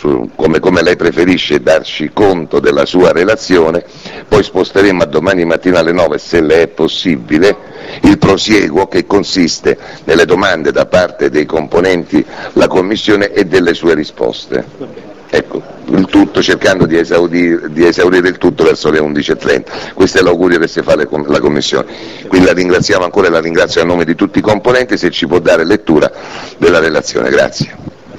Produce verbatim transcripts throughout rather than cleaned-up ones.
su, come, come lei preferisce, darci conto della sua relazione, poi sposteremo a domani mattina alle nove, se le è possibile, il prosieguo che consiste nelle domande da parte dei componenti la Commissione e delle sue risposte. Ecco, il tutto cercando di esaudire, di esaurire il tutto verso le undici e trenta. Questo è l'augurio che si fa la Commissione. Quindi la ringraziamo ancora e la ringrazio a nome di tutti i componenti, se ci può dare lettura della relazione. Grazie.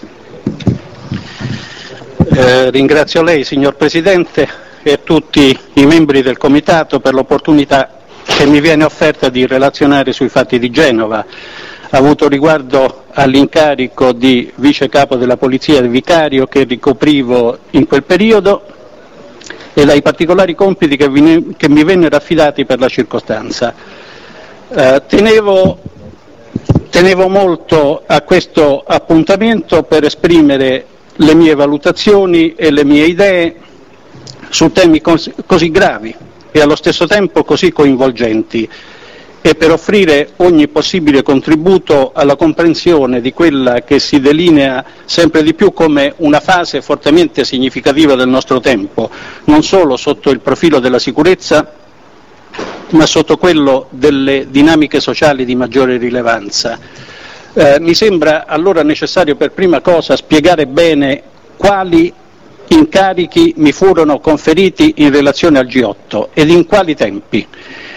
Eh, ringrazio lei, signor Presidente, e tutti i membri del Comitato per l'opportunità che mi viene offerta di relazionare sui fatti di Genova, avuto riguardo all'incarico di vice capo della polizia del vicario che ricoprivo in quel periodo e dai particolari compiti che, vi, che mi vennero affidati per la circostanza. Eh, tenevo, tenevo molto a questo appuntamento per esprimere le mie valutazioni e le mie idee su temi cos- così gravi e allo stesso tempo così coinvolgenti, e per offrire ogni possibile contributo alla comprensione di quella che si delinea sempre di più come una fase fortemente significativa del nostro tempo, non solo sotto il profilo della sicurezza, ma sotto quello delle dinamiche sociali di maggiore rilevanza. Eh, mi sembra allora necessario per prima cosa spiegare bene quali incarichi mi furono conferiti in relazione al G otto ed in quali tempi.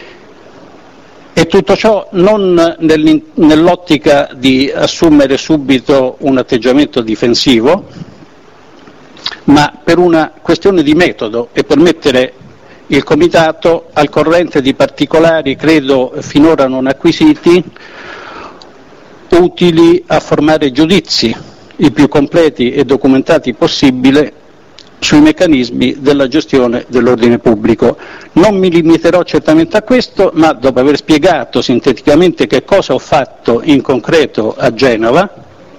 E tutto ciò non nell'ottica di assumere subito un atteggiamento difensivo, ma per una questione di metodo e per mettere il Comitato al corrente di particolari, credo finora non acquisiti, utili a formare giudizi i più completi e documentati possibile sui meccanismi della gestione dell'ordine pubblico. Non mi limiterò certamente a questo, ma dopo aver spiegato sinteticamente che cosa ho fatto in concreto a Genova,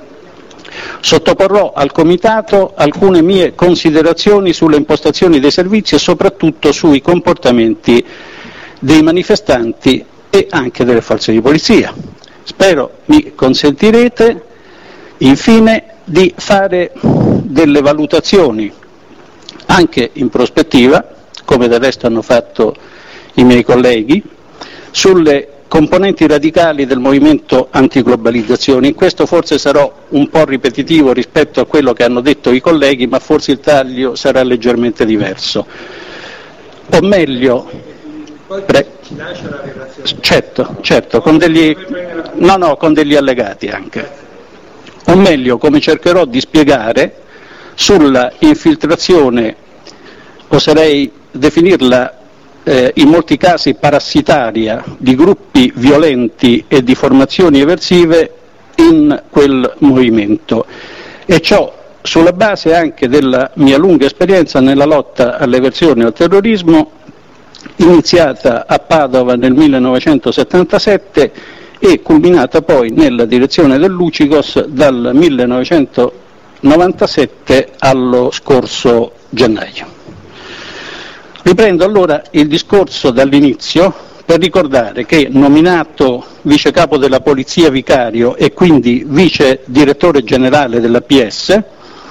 sottoporrò al Comitato alcune mie considerazioni sulle impostazioni dei servizi e soprattutto sui comportamenti dei manifestanti e anche delle forze di polizia. Spero mi consentirete infine di fare delle valutazioni anche in prospettiva, come del resto hanno fatto i miei colleghi, sulle componenti radicali del movimento antiglobalizzazione. In questo forse sarò un po' ripetitivo rispetto a quello che hanno detto i colleghi, ma forse il taglio sarà leggermente diverso. O meglio, pre- certo, certo, con degli, no, no, con degli allegati anche. O meglio, come cercherò di spiegare, sulla infiltrazione, oserei definirla eh, in molti casi parassitaria, di gruppi violenti e di formazioni eversive in quel movimento, e ciò sulla base anche della mia lunga esperienza nella lotta all'eversione e al terrorismo, iniziata a Padova nel millenovecentosettantasette e culminata poi nella direzione dell'Ucigos dal millenovecentonovantasette allo scorso gennaio. Riprendo allora il discorso dall'inizio per ricordare che, nominato vice capo della polizia vicario e quindi vice direttore generale della P S,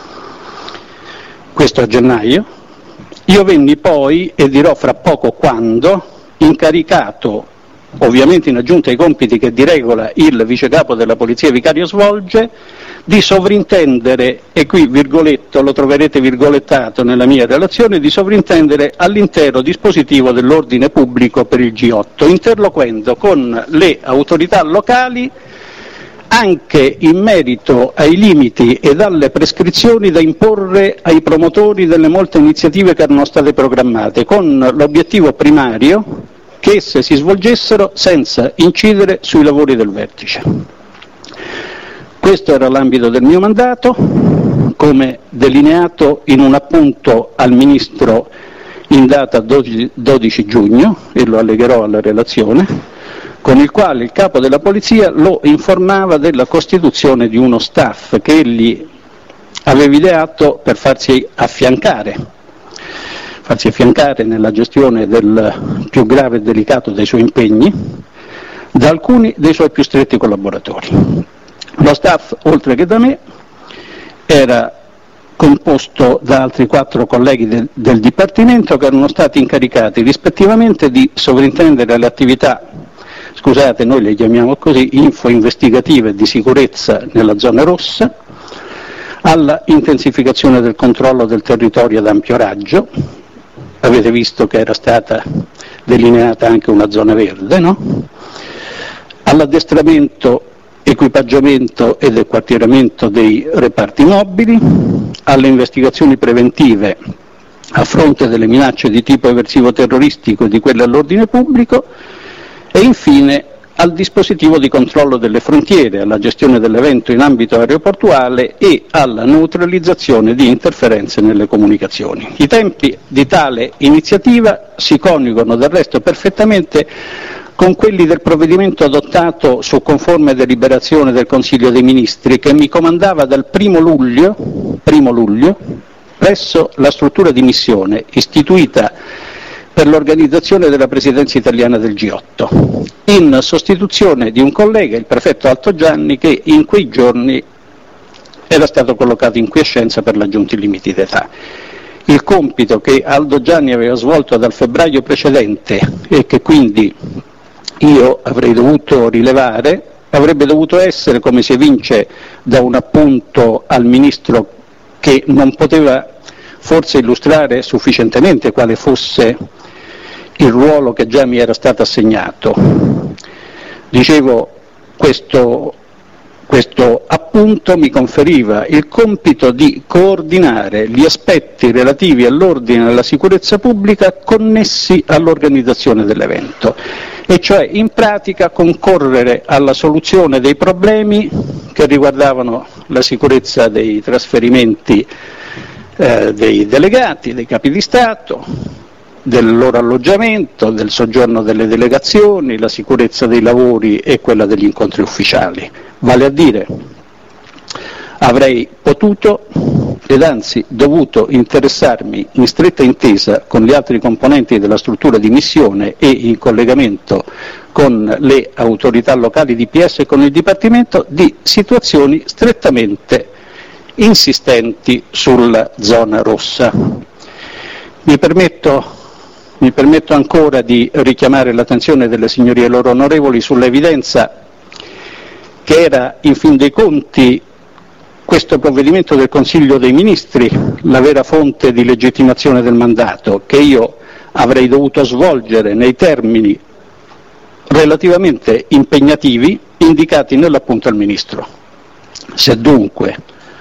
questo a gennaio, io venni poi, e dirò fra poco quando, incaricato, ovviamente in aggiunta ai compiti che di regola il vice capo della polizia vicario svolge, di sovrintendere, e qui virgoletto, lo troverete virgolettato nella mia relazione, di sovrintendere all'intero dispositivo dell'ordine pubblico per il G otto, interloquendo con le autorità locali anche in merito ai limiti ed alle prescrizioni da imporre ai promotori delle molte iniziative che erano state programmate, con l'obiettivo primario che esse si svolgessero senza incidere sui lavori del vertice. Questo era l'ambito del mio mandato, come delineato in un appunto al Ministro in data dodici giugno, e lo allegherò alla relazione, con il quale il capo della polizia lo informava della costituzione di uno staff che egli aveva ideato per farsi affiancare, farsi affiancare nella gestione del più grave e delicato dei suoi impegni da alcuni dei suoi più stretti collaboratori. Lo staff, oltre che da me, era composto da altri quattro colleghi del, del Dipartimento che erano stati incaricati rispettivamente di sovrintendere alle attività, scusate noi le chiamiamo così, info-investigative di sicurezza nella zona rossa, alla intensificazione del controllo del territorio ad ampio raggio. Avete visto che era stata delineata anche una zona verde, no? All'addestramento, equipaggiamento ed acquartieramento dei reparti mobili, alle investigazioni preventive a fronte delle minacce di tipo eversivo terroristico e di quelle all'ordine pubblico e infine al dispositivo di controllo delle frontiere, alla gestione dell'evento in ambito aeroportuale e alla neutralizzazione di interferenze nelle comunicazioni. I tempi di tale iniziativa si coniugano del resto perfettamente con quelli del provvedimento adottato su conforme deliberazione del Consiglio dei Ministri che mi comandava dal primo luglio, primo luglio presso la struttura di missione istituita per l'organizzazione della Presidenza italiana del G otto, in sostituzione di un collega, il prefetto Alto Gianni, che in quei giorni era stato collocato in quiescenza per raggiunti limiti d'età. Il compito che Aldo Gianni aveva svolto dal febbraio precedente e che quindi io avrei dovuto rilevare, avrebbe dovuto essere, come si evince da un appunto al Ministro che non poteva forse illustrare sufficientemente quale fosse il ruolo che già mi era stato assegnato. Dicevo, questo, questo appunto mi conferiva il compito di coordinare gli aspetti relativi all'ordine e alla sicurezza pubblica connessi all'organizzazione dell'evento, e cioè in pratica concorrere alla soluzione dei problemi che riguardavano la sicurezza dei trasferimenti eh, dei delegati, dei capi di Stato, del loro alloggiamento, del soggiorno delle delegazioni, la sicurezza dei lavori e quella degli incontri ufficiali. Vale a dire, avrei potuto ed anzi dovuto interessarmi in stretta intesa con gli altri componenti della struttura di missione e in collegamento con le autorità locali di P S e con il Dipartimento di situazioni strettamente insistenti sulla zona rossa. Mi permetto Mi permetto ancora di richiamare l'attenzione delle signorie loro onorevoli sull'evidenza che era in fin dei conti questo provvedimento del Consiglio dei Ministri la vera fonte di legittimazione del mandato che io avrei dovuto svolgere nei termini relativamente impegnativi indicati nell'appunto al Ministro. Se dunque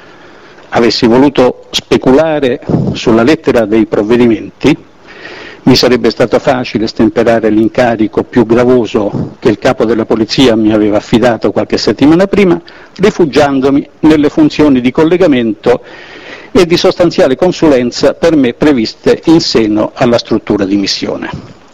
avessi voluto speculare sulla lettera dei provvedimenti, mi sarebbe stato facile stemperare l'incarico più gravoso che il capo della polizia mi aveva affidato qualche settimana prima, rifugiandomi nelle funzioni di collegamento e di sostanziale consulenza per me previste in seno alla struttura di missione.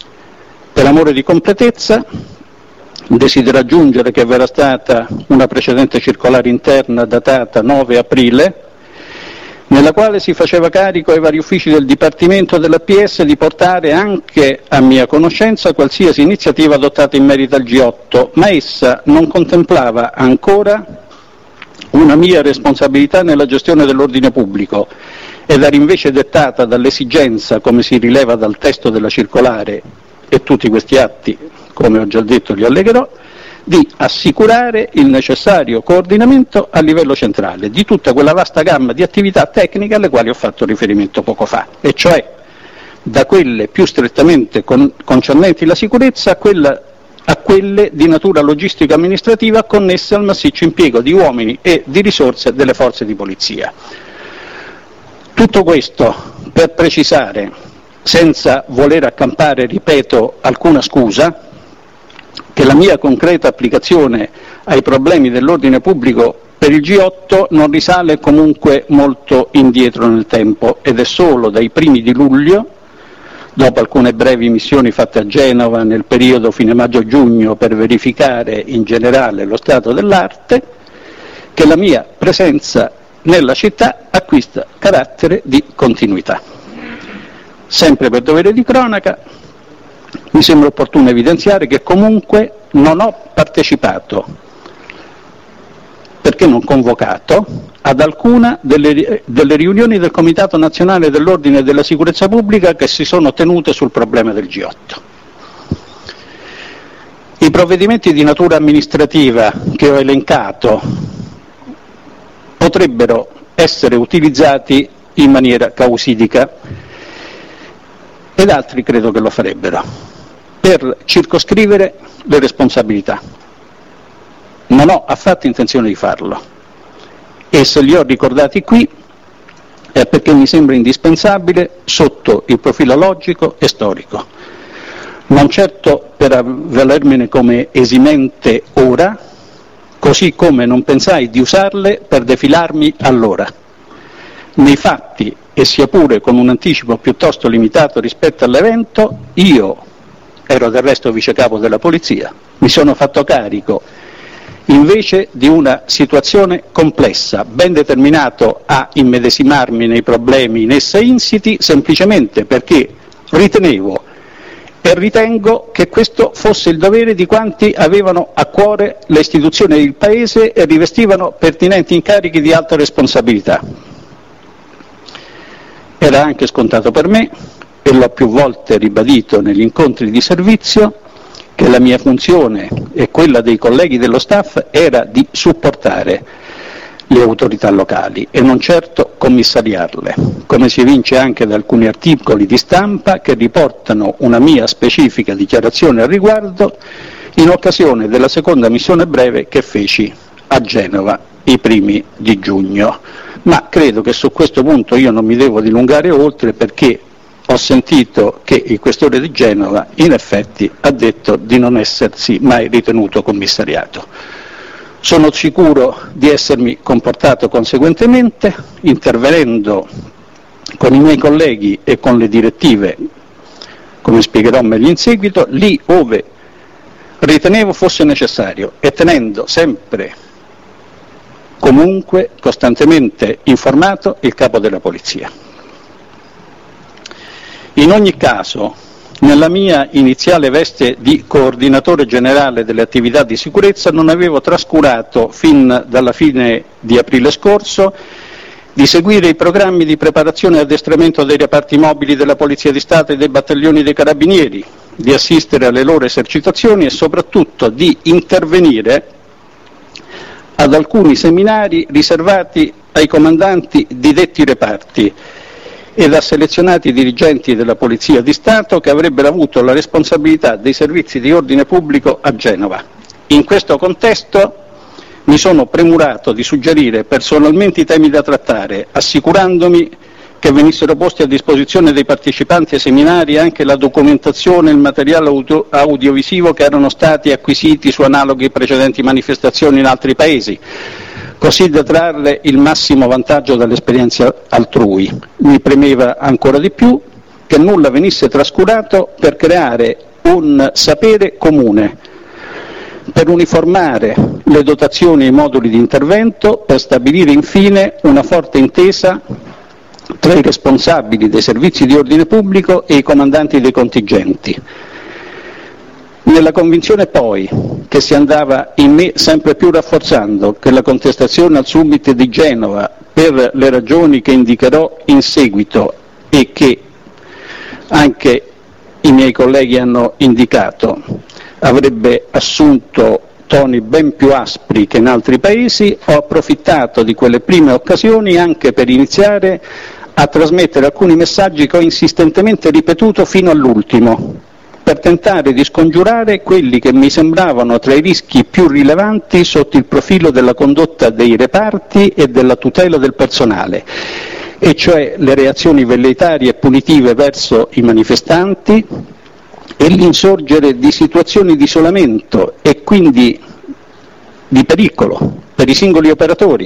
Per amore di completezza, desidero aggiungere che verrà stata una precedente circolare interna datata nove aprile, nella quale si faceva carico ai vari uffici del Dipartimento della P S di portare anche a mia conoscenza qualsiasi iniziativa adottata in merito al G otto, ma essa non contemplava ancora una mia responsabilità nella gestione dell'ordine pubblico ed era invece dettata dall'esigenza, come si rileva dal testo della circolare, e tutti questi atti, come ho già detto, li allegherò, di assicurare il necessario coordinamento a livello centrale di tutta quella vasta gamma di attività tecniche alle quali ho fatto riferimento poco fa, e cioè da quelle più strettamente con, concernenti la sicurezza a, quella, a quelle di natura logistico-amministrativa connesse al massiccio impiego di uomini e di risorse delle forze di polizia. Tutto questo per precisare, senza voler accampare, ripeto, alcuna scusa, che la mia concreta applicazione ai problemi dell'ordine pubblico per il G otto non risale comunque molto indietro nel tempo ed è solo dai primi di luglio, dopo alcune brevi missioni fatte a Genova nel periodo fine maggio-giugno per verificare in generale lo stato dell'arte, che la mia presenza nella città acquista carattere di continuità. Sempre per dovere di cronaca, mi sembra opportuno evidenziare che comunque non ho partecipato, perché perché non convocato ad alcuna delle, delle riunioni del Comitato Nazionale dell'Ordine e della Sicurezza Pubblica che si sono tenute sul problema del G otto. I provvedimenti di natura amministrativa che ho elencato potrebbero essere utilizzati in maniera causidica ed altri credo che lo farebbero, per circoscrivere le responsabilità. Non ho affatto intenzione di farlo e se li ho ricordati qui è perché mi sembra indispensabile sotto il profilo logico e storico, non certo per avvalermene come esimente ora, così come non pensai di usarle per defilarmi allora. Nei fatti, e sia pure con un anticipo piuttosto limitato rispetto all'evento, io ero del resto vicecapo della polizia, mi sono fatto carico invece di una situazione complessa, ben determinato a immedesimarmi nei problemi in essa insiti, semplicemente perché ritenevo e ritengo che questo fosse il dovere di quanti avevano a cuore le istituzioni del Paese e rivestivano pertinenti incarichi di alta responsabilità. Era anche scontato per me, e l'ho più volte ribadito negli incontri di servizio, che la mia funzione e quella dei colleghi dello staff era di supportare le autorità locali e non certo commissariarle, come si evince anche da alcuni articoli di stampa che riportano una mia specifica dichiarazione al riguardo in occasione della seconda missione breve che feci a Genova i primi di giugno. Ma credo che su questo punto io non mi devo dilungare oltre, perché ho sentito che il questore di Genova in effetti ha detto di non essersi mai ritenuto commissariato. Sono sicuro di essermi comportato conseguentemente, intervenendo con i miei colleghi e con le direttive, come spiegherò meglio in seguito, lì ove ritenevo fosse necessario e tenendo sempre, comunque, costantemente informato il capo della polizia. In ogni caso, nella mia iniziale veste di coordinatore generale delle attività di sicurezza non avevo trascurato fin dalla fine di aprile scorso di seguire i programmi di preparazione e addestramento dei reparti mobili della Polizia di Stato e dei battaglioni dei Carabinieri, di assistere alle loro esercitazioni e soprattutto di intervenire ad alcuni seminari riservati ai comandanti di detti reparti ed a selezionati dirigenti della Polizia di Stato che avrebbero avuto la responsabilità dei servizi di ordine pubblico a Genova. In questo contesto mi sono premurato di suggerire personalmente i temi da trattare, assicurandomi che venissero posti a disposizione dei partecipanti ai seminari anche la documentazione e il materiale audio- audiovisivo che erano stati acquisiti su analoghe precedenti manifestazioni in altri paesi, così da trarre il massimo vantaggio dall'esperienza altrui. Mi premeva ancora di più che nulla venisse trascurato per creare un sapere comune, per uniformare le dotazioni e i moduli di intervento, per stabilire infine una forte intesa tra i responsabili dei servizi di ordine pubblico e i comandanti dei contingenti. Nella convinzione poi che si andava in me sempre più rafforzando che la contestazione al summit di Genova, per le ragioni che indicherò in seguito e che anche i miei colleghi hanno indicato, avrebbe assunto toni ben più aspri che in altri paesi, ho approfittato di quelle prime occasioni anche per iniziare a trasmettere alcuni messaggi che ho insistentemente ripetuto fino all'ultimo, per tentare di scongiurare quelli che mi sembravano tra i rischi più rilevanti sotto il profilo della condotta dei reparti e della tutela del personale, e cioè le reazioni velleitarie e punitive verso i manifestanti e l'insorgere di situazioni di isolamento e quindi di pericolo per i singoli operatori,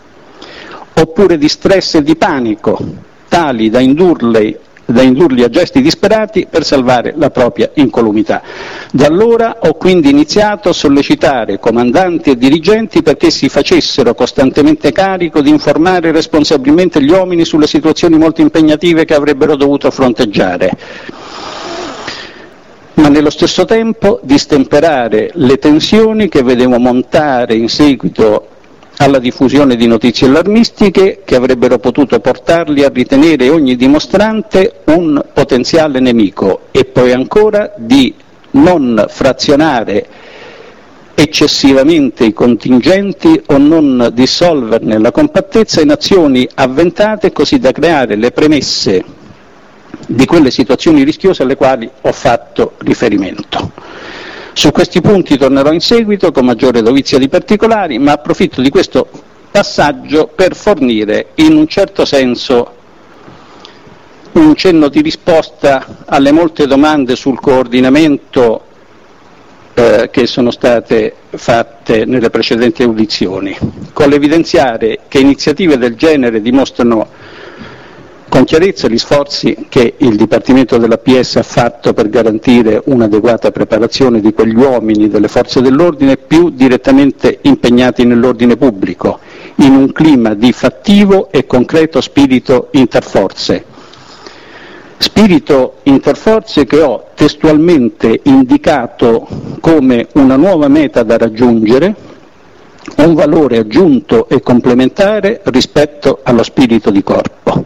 oppure di stress e di panico tali da indurli da indurli a gesti disperati per salvare la propria incolumità. Da allora ho quindi iniziato a sollecitare comandanti e dirigenti perché si facessero costantemente carico di informare responsabilmente gli uomini sulle situazioni molto impegnative che avrebbero dovuto fronteggiare, ma nello stesso tempo di stemperare le tensioni che vedevo montare in seguito alla diffusione di notizie allarmistiche che avrebbero potuto portarli a ritenere ogni dimostrante un potenziale nemico, e poi ancora di non frazionare eccessivamente i contingenti o non dissolverne la compattezza in azioni avventate così da creare le premesse di quelle situazioni rischiose alle quali ho fatto riferimento. Su questi punti tornerò in seguito con maggiore dovizia di particolari, ma approfitto di questo passaggio per fornire in un certo senso un cenno di risposta alle molte domande sul coordinamento eh, che sono state fatte nelle precedenti audizioni, con l'evidenziare che iniziative del genere dimostrano con chiarezza gli sforzi che il Dipartimento della P S ha fatto per garantire un'adeguata preparazione di quegli uomini delle forze dell'ordine più direttamente impegnati nell'ordine pubblico, in un clima di fattivo e concreto spirito interforze. Spirito interforze che ho testualmente indicato come una nuova meta da raggiungere, un valore aggiunto e complementare rispetto allo spirito di corpo.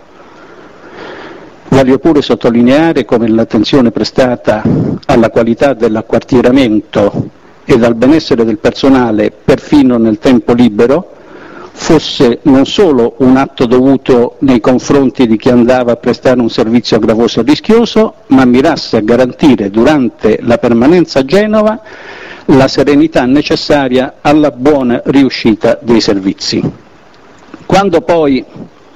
Voglio pure sottolineare come l'attenzione prestata alla qualità dell'acquartieramento e al benessere del personale, perfino nel tempo libero, fosse non solo un atto dovuto nei confronti di chi andava a prestare un servizio gravoso e rischioso, ma mirasse a garantire durante la permanenza a Genova la serenità necessaria alla buona riuscita dei servizi. Quando poi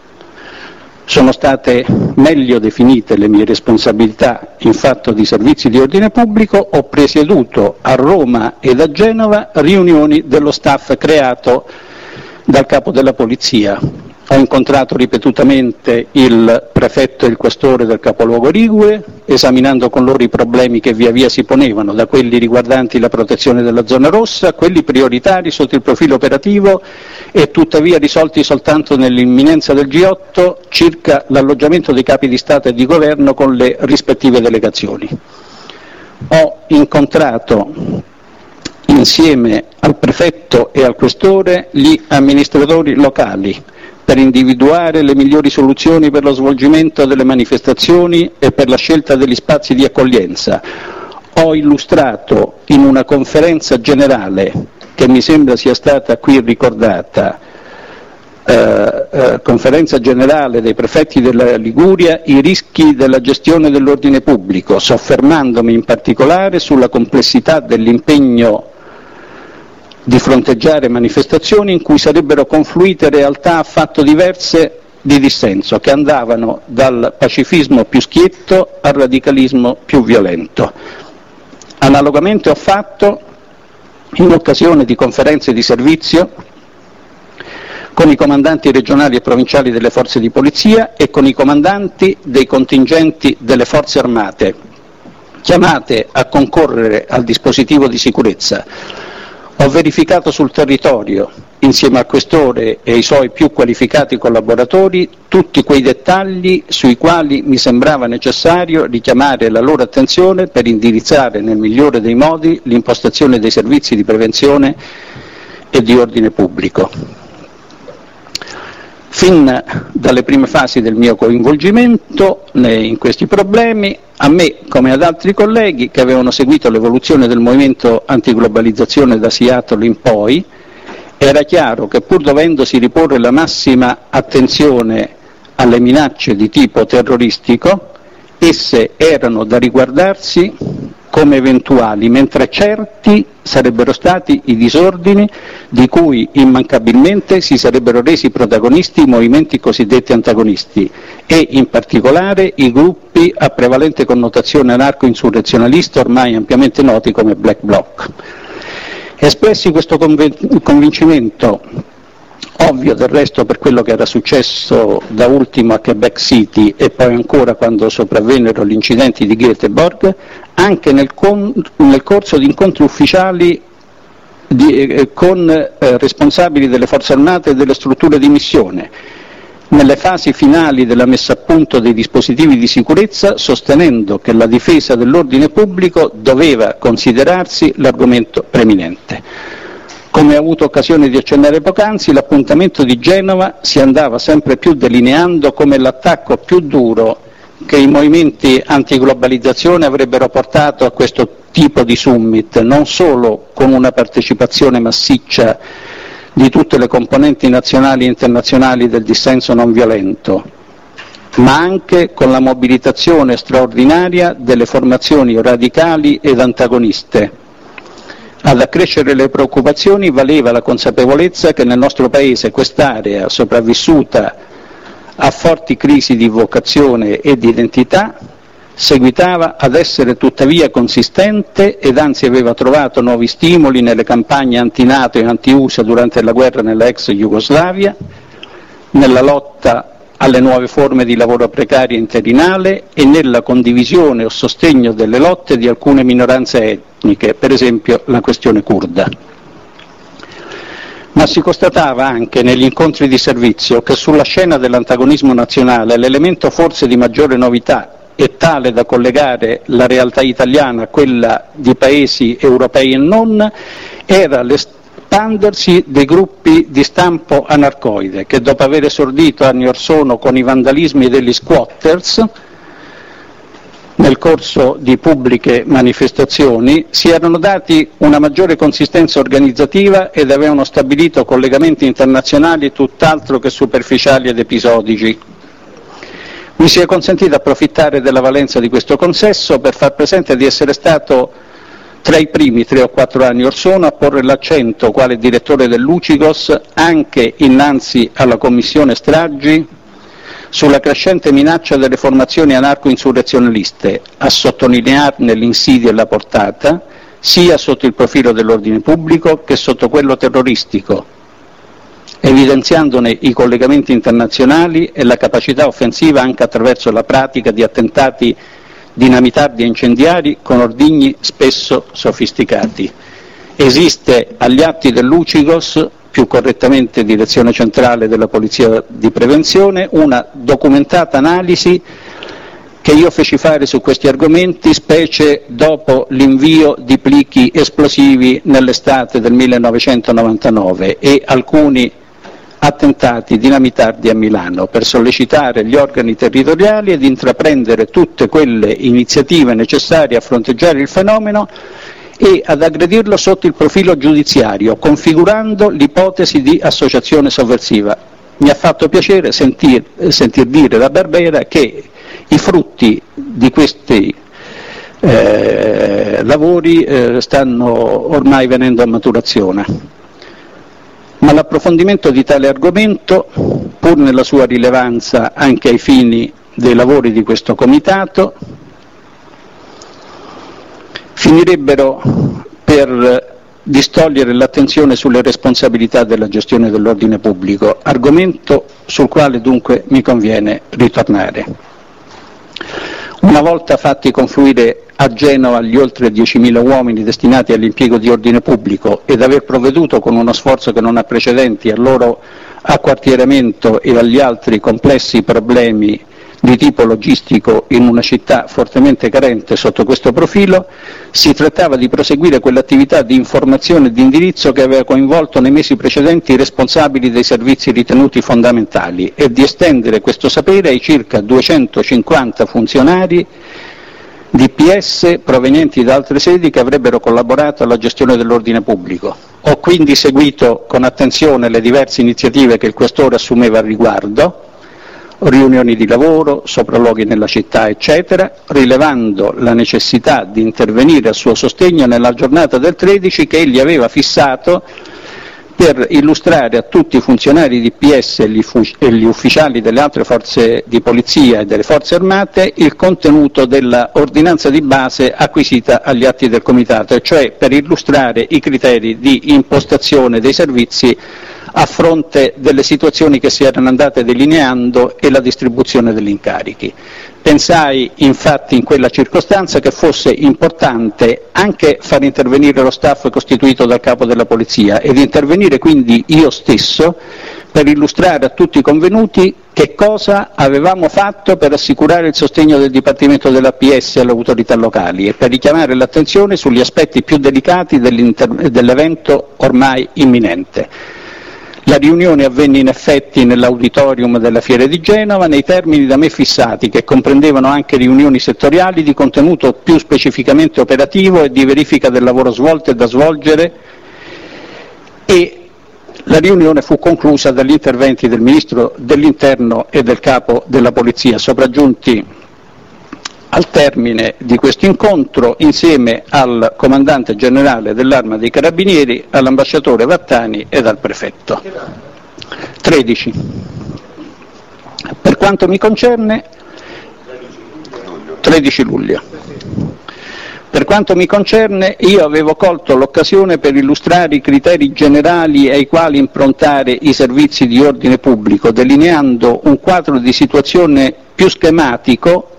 sono state meglio definite le mie responsabilità in fatto di servizi di ordine pubblico, ho presieduto a Roma ed a Genova riunioni dello staff creato dal capo della polizia. Ho incontrato ripetutamente il prefetto e il questore del capoluogo ligure, esaminando con loro i problemi che via via si ponevano, da quelli riguardanti la protezione della zona rossa, quelli prioritari sotto il profilo operativo e tuttavia risolti soltanto nell'imminenza del G otto circa l'alloggiamento dei capi di Stato e di Governo con le rispettive delegazioni. Ho incontrato insieme al prefetto e al questore gli amministratori locali per individuare le migliori soluzioni per lo svolgimento delle manifestazioni e per la scelta degli spazi di accoglienza. Ho illustrato in una conferenza generale, che mi sembra sia stata qui ricordata, eh, eh, conferenza generale dei prefetti della Liguria, i rischi della gestione dell'ordine pubblico, soffermandomi in particolare sulla complessità dell'impegno di fronteggiare manifestazioni in cui sarebbero confluite realtà affatto diverse di dissenso, che andavano dal pacifismo più schietto al radicalismo più violento. Analogamente ho fatto in occasione di conferenze di servizio con i comandanti regionali e provinciali delle forze di polizia e con i comandanti dei contingenti delle forze armate, chiamate a concorrere al dispositivo di sicurezza. Ho verificato sul territorio, insieme al questore e ai suoi più qualificati collaboratori, tutti quei dettagli sui quali mi sembrava necessario richiamare la loro attenzione per indirizzare nel migliore dei modi l'impostazione dei servizi di prevenzione e di ordine pubblico. Fin dalle prime fasi del mio coinvolgimento in questi problemi, a me, come ad altri colleghi che avevano seguito l'evoluzione del movimento antiglobalizzazione da Seattle in poi, era chiaro che pur dovendosi riporre la massima attenzione alle minacce di tipo terroristico, esse erano da riguardarsi come eventuali, mentre certi sarebbero stati i disordini di cui immancabilmente si sarebbero resi protagonisti i movimenti cosiddetti antagonisti e in particolare i gruppi a prevalente connotazione anarco-insurrezionalista ormai ampiamente noti come Black Bloc. Espressi questo conv- convincimento, ovvio del resto per quello che era successo da ultimo a Quebec City e poi ancora quando sopravvennero gli incidenti di Göteborg, anche nel, con, nel corso di incontri ufficiali di, eh, con eh, responsabili delle forze armate e delle strutture di missione, nelle fasi finali della messa a punto dei dispositivi di sicurezza, sostenendo che la difesa dell'ordine pubblico doveva considerarsi l'argomento preminente. Come ho avuto occasione di accennare poc'anzi, l'appuntamento di Genova si andava sempre più delineando come l'attacco più duro che i movimenti antiglobalizzazione avrebbero portato a questo tipo di summit, non solo con una partecipazione massiccia di tutte le componenti nazionali e internazionali del dissenso non violento, ma anche con la mobilitazione straordinaria delle formazioni radicali ed antagoniste. Ad accrescere le preoccupazioni valeva la consapevolezza che nel nostro Paese quest'area, sopravvissuta a forti crisi di vocazione e di identità, seguitava ad essere tuttavia consistente ed anzi aveva trovato nuovi stimoli nelle campagne anti-NATO e anti-U S A durante la guerra nella ex Jugoslavia, nella lotta alle nuove forme di lavoro precario e interinale e nella condivisione o sostegno delle lotte di alcune minoranze etniche, per esempio la questione curda. Ma si constatava anche negli incontri di servizio che sulla scena dell'antagonismo nazionale l'elemento forse di maggiore novità e tale da collegare la realtà italiana a quella di paesi europei e non era l'espandersi dei gruppi di stampo anarcoide che dopo aver esordito anni or sono con i vandalismi degli squatters nel corso di pubbliche manifestazioni si erano dati una maggiore consistenza organizzativa ed avevano stabilito collegamenti internazionali tutt'altro che superficiali ed episodici. Mi si è consentito approfittare della valenza di questo consesso per far presente di essere stato tra i primi tre o quattro anni or sono a porre l'accento quale direttore dell'Ucigos anche innanzi alla Commissione Stragi sulla crescente minaccia delle formazioni anarco-insurrezionaliste, a sottolinearne l'insidia e la portata, sia sotto il profilo dell'ordine pubblico che sotto quello terroristico, evidenziandone i collegamenti internazionali e la capacità offensiva anche attraverso la pratica di attentati dinamitardi e incendiari con ordigni spesso sofisticati. Esiste agli atti dell'Ucigos, più correttamente Direzione Centrale della Polizia di Prevenzione, una documentata analisi che io feci fare su questi argomenti, specie dopo l'invio di plichi esplosivi nell'estate del millenovecentonovantanove e alcuni attentati dinamitardi a Milano, per sollecitare gli organi territoriali ed intraprendere tutte quelle iniziative necessarie a fronteggiare il fenomeno e ad aggredirlo sotto il profilo giudiziario, configurando l'ipotesi di associazione sovversiva. Mi ha fatto piacere sentir, sentir dire da Barbera che i frutti di questi eh, lavori eh, stanno ormai venendo a maturazione. Ma l'approfondimento di tale argomento, pur nella sua rilevanza anche ai fini dei lavori di questo Comitato, finirebbero per distogliere l'attenzione sulle responsabilità della gestione dell'ordine pubblico, argomento sul quale dunque mi conviene ritornare. Una volta fatti confluire a Genova gli oltre diecimila uomini destinati all'impiego di ordine pubblico ed aver provveduto con uno sforzo che non ha precedenti al loro acquartieramento e agli altri complessi problemi di tipo logistico in una città fortemente carente sotto questo profilo, si trattava di proseguire quell'attività di informazione e di indirizzo che aveva coinvolto nei mesi precedenti i responsabili dei servizi ritenuti fondamentali e di estendere questo sapere ai circa duecentocinquanta funzionari D P S provenienti da altre sedi che avrebbero collaborato alla gestione dell'ordine pubblico. Ho quindi seguito con attenzione le diverse iniziative che il Questore assumeva al riguardo, riunioni di lavoro, sopralluoghi nella città, eccetera, rilevando la necessità di intervenire a suo sostegno nella giornata del tredici che egli aveva fissato per illustrare a tutti i funzionari di P S e gli ufficiali delle altre forze di polizia e delle forze armate il contenuto della ordinanza di base acquisita agli atti del Comitato, e cioè per illustrare i criteri di impostazione dei servizi a fronte delle situazioni che si erano andate delineando e la distribuzione degli incarichi. Pensai infatti in quella circostanza che fosse importante anche far intervenire lo staff costituito dal capo della polizia ed intervenire quindi io stesso per illustrare a tutti i convenuti che cosa avevamo fatto per assicurare il sostegno del Dipartimento dell'A P S alle autorità locali e per richiamare l'attenzione sugli aspetti più delicati dell'evento ormai imminente. La riunione avvenne in effetti nell'auditorium della Fiera di Genova nei termini da me fissati, che comprendevano anche riunioni settoriali di contenuto più specificamente operativo e di verifica del lavoro svolto e da svolgere, e la riunione fu conclusa dagli interventi del Ministro dell'Interno e del Capo della Polizia, sopraggiunti al termine di questo incontro insieme al Comandante Generale dell'Arma dei Carabinieri, all'Ambasciatore Vattani ed al Prefetto. tredici. Per quanto mi concerne, tredici luglio. Per quanto mi concerne, io avevo colto l'occasione per illustrare i criteri generali ai quali improntare i servizi di ordine pubblico, delineando un quadro di situazione più schematico,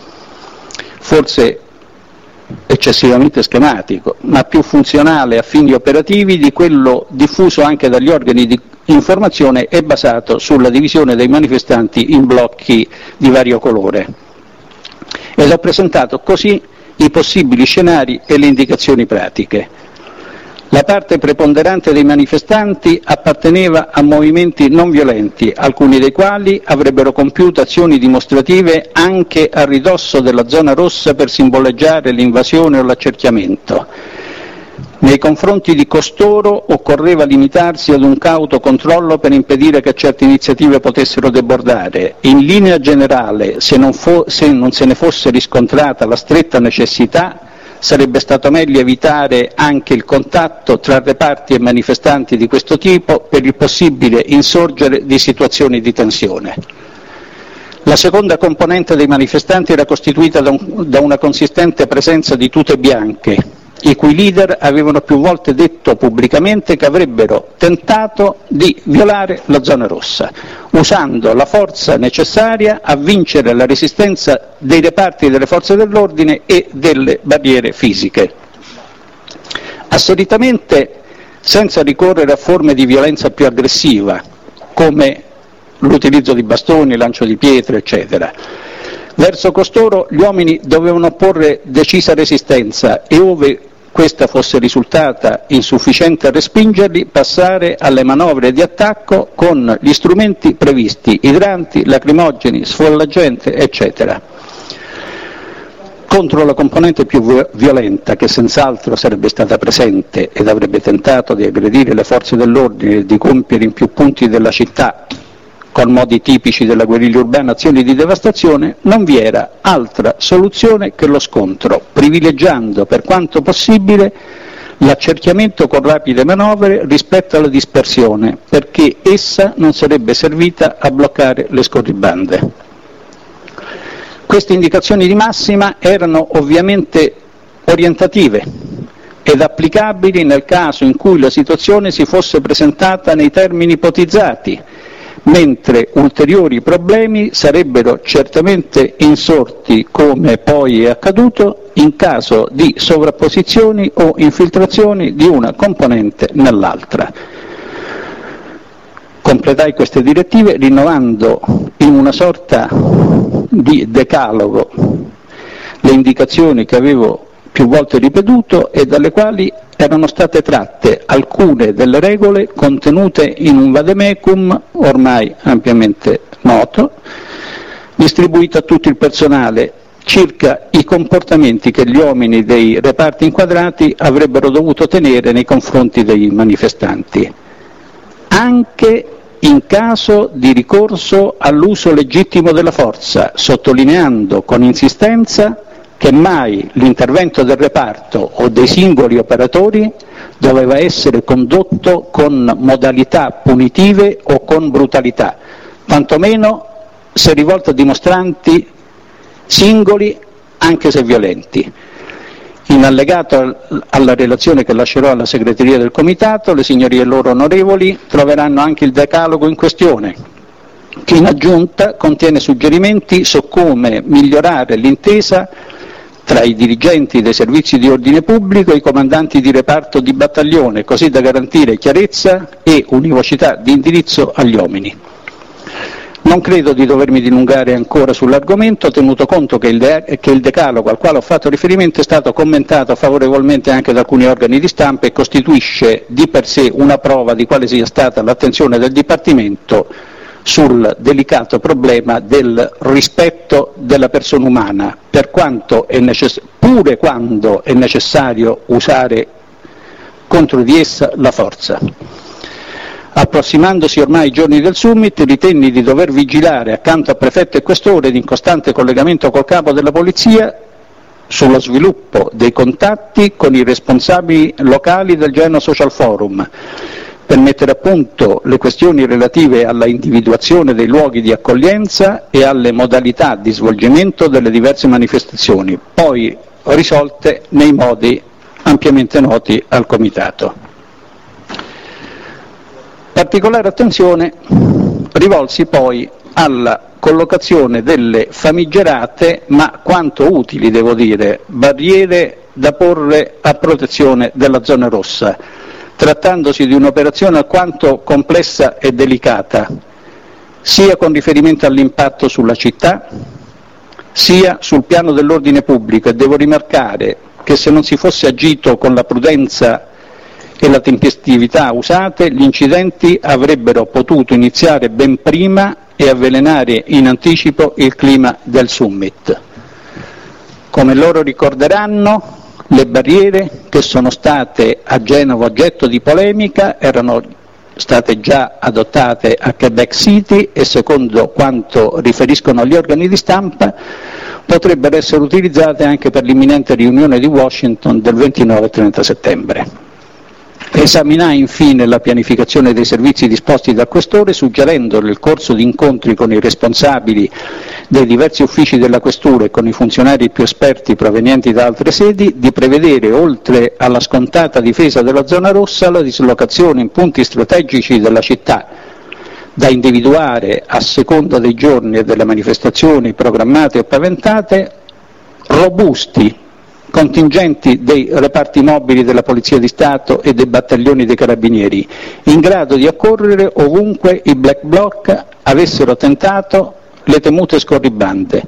forse eccessivamente schematico, ma più funzionale a fini operativi di quello diffuso anche dagli organi di informazione e basato sulla divisione dei manifestanti in blocchi di vario colore. Ed ho presentato così i possibili scenari e le indicazioni pratiche. La parte preponderante dei manifestanti apparteneva a movimenti non violenti, alcuni dei quali avrebbero compiuto azioni dimostrative anche a ridosso della zona rossa per simboleggiare l'invasione o l'accerchiamento. Nei confronti di costoro occorreva limitarsi ad un cauto controllo per impedire che certe iniziative potessero debordare. In linea generale, se non, fo- se non se ne fosse riscontrata la stretta necessità, sarebbe stato meglio evitare anche il contatto tra reparti e manifestanti di questo tipo per il possibile insorgere di situazioni di tensione. La seconda componente dei manifestanti era costituita da, un, da una consistente presenza di tute bianche, i cui leader avevano più volte detto pubblicamente che avrebbero tentato di violare la zona rossa, usando la forza necessaria a vincere la resistenza dei reparti delle forze dell'ordine e delle barriere fisiche. Assolutamente senza ricorrere a forme di violenza più aggressiva, come l'utilizzo di bastoni, lancio di pietre, eccetera. Verso costoro gli uomini dovevano opporre decisa resistenza e, ove questa fosse risultata insufficiente a respingerli, passare alle manovre di attacco con gli strumenti previsti, idranti, lacrimogeni, sfollagente, eccetera. Contro la componente più violenta, che senz'altro sarebbe stata presente ed avrebbe tentato di aggredire le forze dell'ordine e di compiere in più punti della città, con modi tipici della guerriglia urbana, azioni di devastazione, non vi era altra soluzione che lo scontro, privilegiando per quanto possibile l'accerchiamento con rapide manovre rispetto alla dispersione, perché essa non sarebbe servita a bloccare le scorribande. Queste indicazioni di massima erano ovviamente orientative ed applicabili nel caso in cui la situazione si fosse presentata nei termini ipotizzati, mentre ulteriori problemi sarebbero certamente insorti, come poi è accaduto, in caso di sovrapposizioni o infiltrazioni di una componente nell'altra. Completai queste direttive rinnovando in una sorta di decalogo le indicazioni che avevo più volte ripetuto e dalle quali erano state tratte alcune delle regole contenute in un vademecum ormai ampiamente noto, distribuito a tutto il personale, circa i comportamenti che gli uomini dei reparti inquadrati avrebbero dovuto tenere nei confronti dei manifestanti, anche in caso di ricorso all'uso legittimo della forza, sottolineando con insistenza che mai l'intervento del reparto o dei singoli operatori doveva essere condotto con modalità punitive o con brutalità, tantomeno se rivolto a dimostranti singoli, anche se violenti. In allegato alla relazione che lascerò alla segreteria del Comitato, le signorie loro onorevoli troveranno anche il decalogo in questione, che in aggiunta contiene suggerimenti su come migliorare l'intesa tra i dirigenti dei servizi di ordine pubblico e i comandanti di reparto di battaglione, così da garantire chiarezza e univocità di indirizzo agli uomini. Non credo di dovermi dilungare ancora sull'argomento, tenuto conto che il, de- che il decalogo al quale ho fatto riferimento è stato commentato favorevolmente anche da alcuni organi di stampa e costituisce di per sé una prova di quale sia stata l'attenzione del Dipartimento sul delicato problema del rispetto della persona umana, per quanto è necess- pure quando è necessario usare contro di essa la forza. Approssimandosi ormai i giorni del summit, ritenni di dover vigilare accanto a prefetto e questore ed in costante collegamento col capo della polizia sullo sviluppo dei contatti con i responsabili locali del Genoa Social Forum, per mettere a punto le questioni relative alla individuazione dei luoghi di accoglienza e alle modalità di svolgimento delle diverse manifestazioni, poi risolte nei modi ampiamente noti al Comitato. Particolare attenzione rivolsi poi alla collocazione delle famigerate, ma quanto utili devo dire, barriere da porre a protezione della zona rossa, trattandosi di un'operazione alquanto complessa e delicata, sia con riferimento all'impatto sulla città, sia sul piano dell'ordine pubblico, e devo rimarcare che se non si fosse agito con la prudenza e la tempestività usate, gli incidenti avrebbero potuto iniziare ben prima e avvelenare in anticipo il clima del summit. Come loro ricorderanno, le barriere che sono state a Genova oggetto di polemica erano state già adottate a Quebec City e, secondo quanto riferiscono gli organi di stampa, potrebbero essere utilizzate anche per l'imminente riunione di Washington del ventinove e trenta settembre. Esaminai infine la pianificazione dei servizi disposti dal Questore, suggerendo nel corso di incontri con i responsabili dei diversi uffici della Questura e con i funzionari più esperti provenienti da altre sedi di prevedere, oltre alla scontata difesa della zona rossa, la dislocazione in punti strategici della città, da individuare a seconda dei giorni e delle manifestazioni programmate o paventate, robusti contingenti dei reparti mobili della Polizia di Stato e dei battaglioni dei Carabinieri, in grado di accorrere ovunque i black bloc avessero tentato le temute scorribande.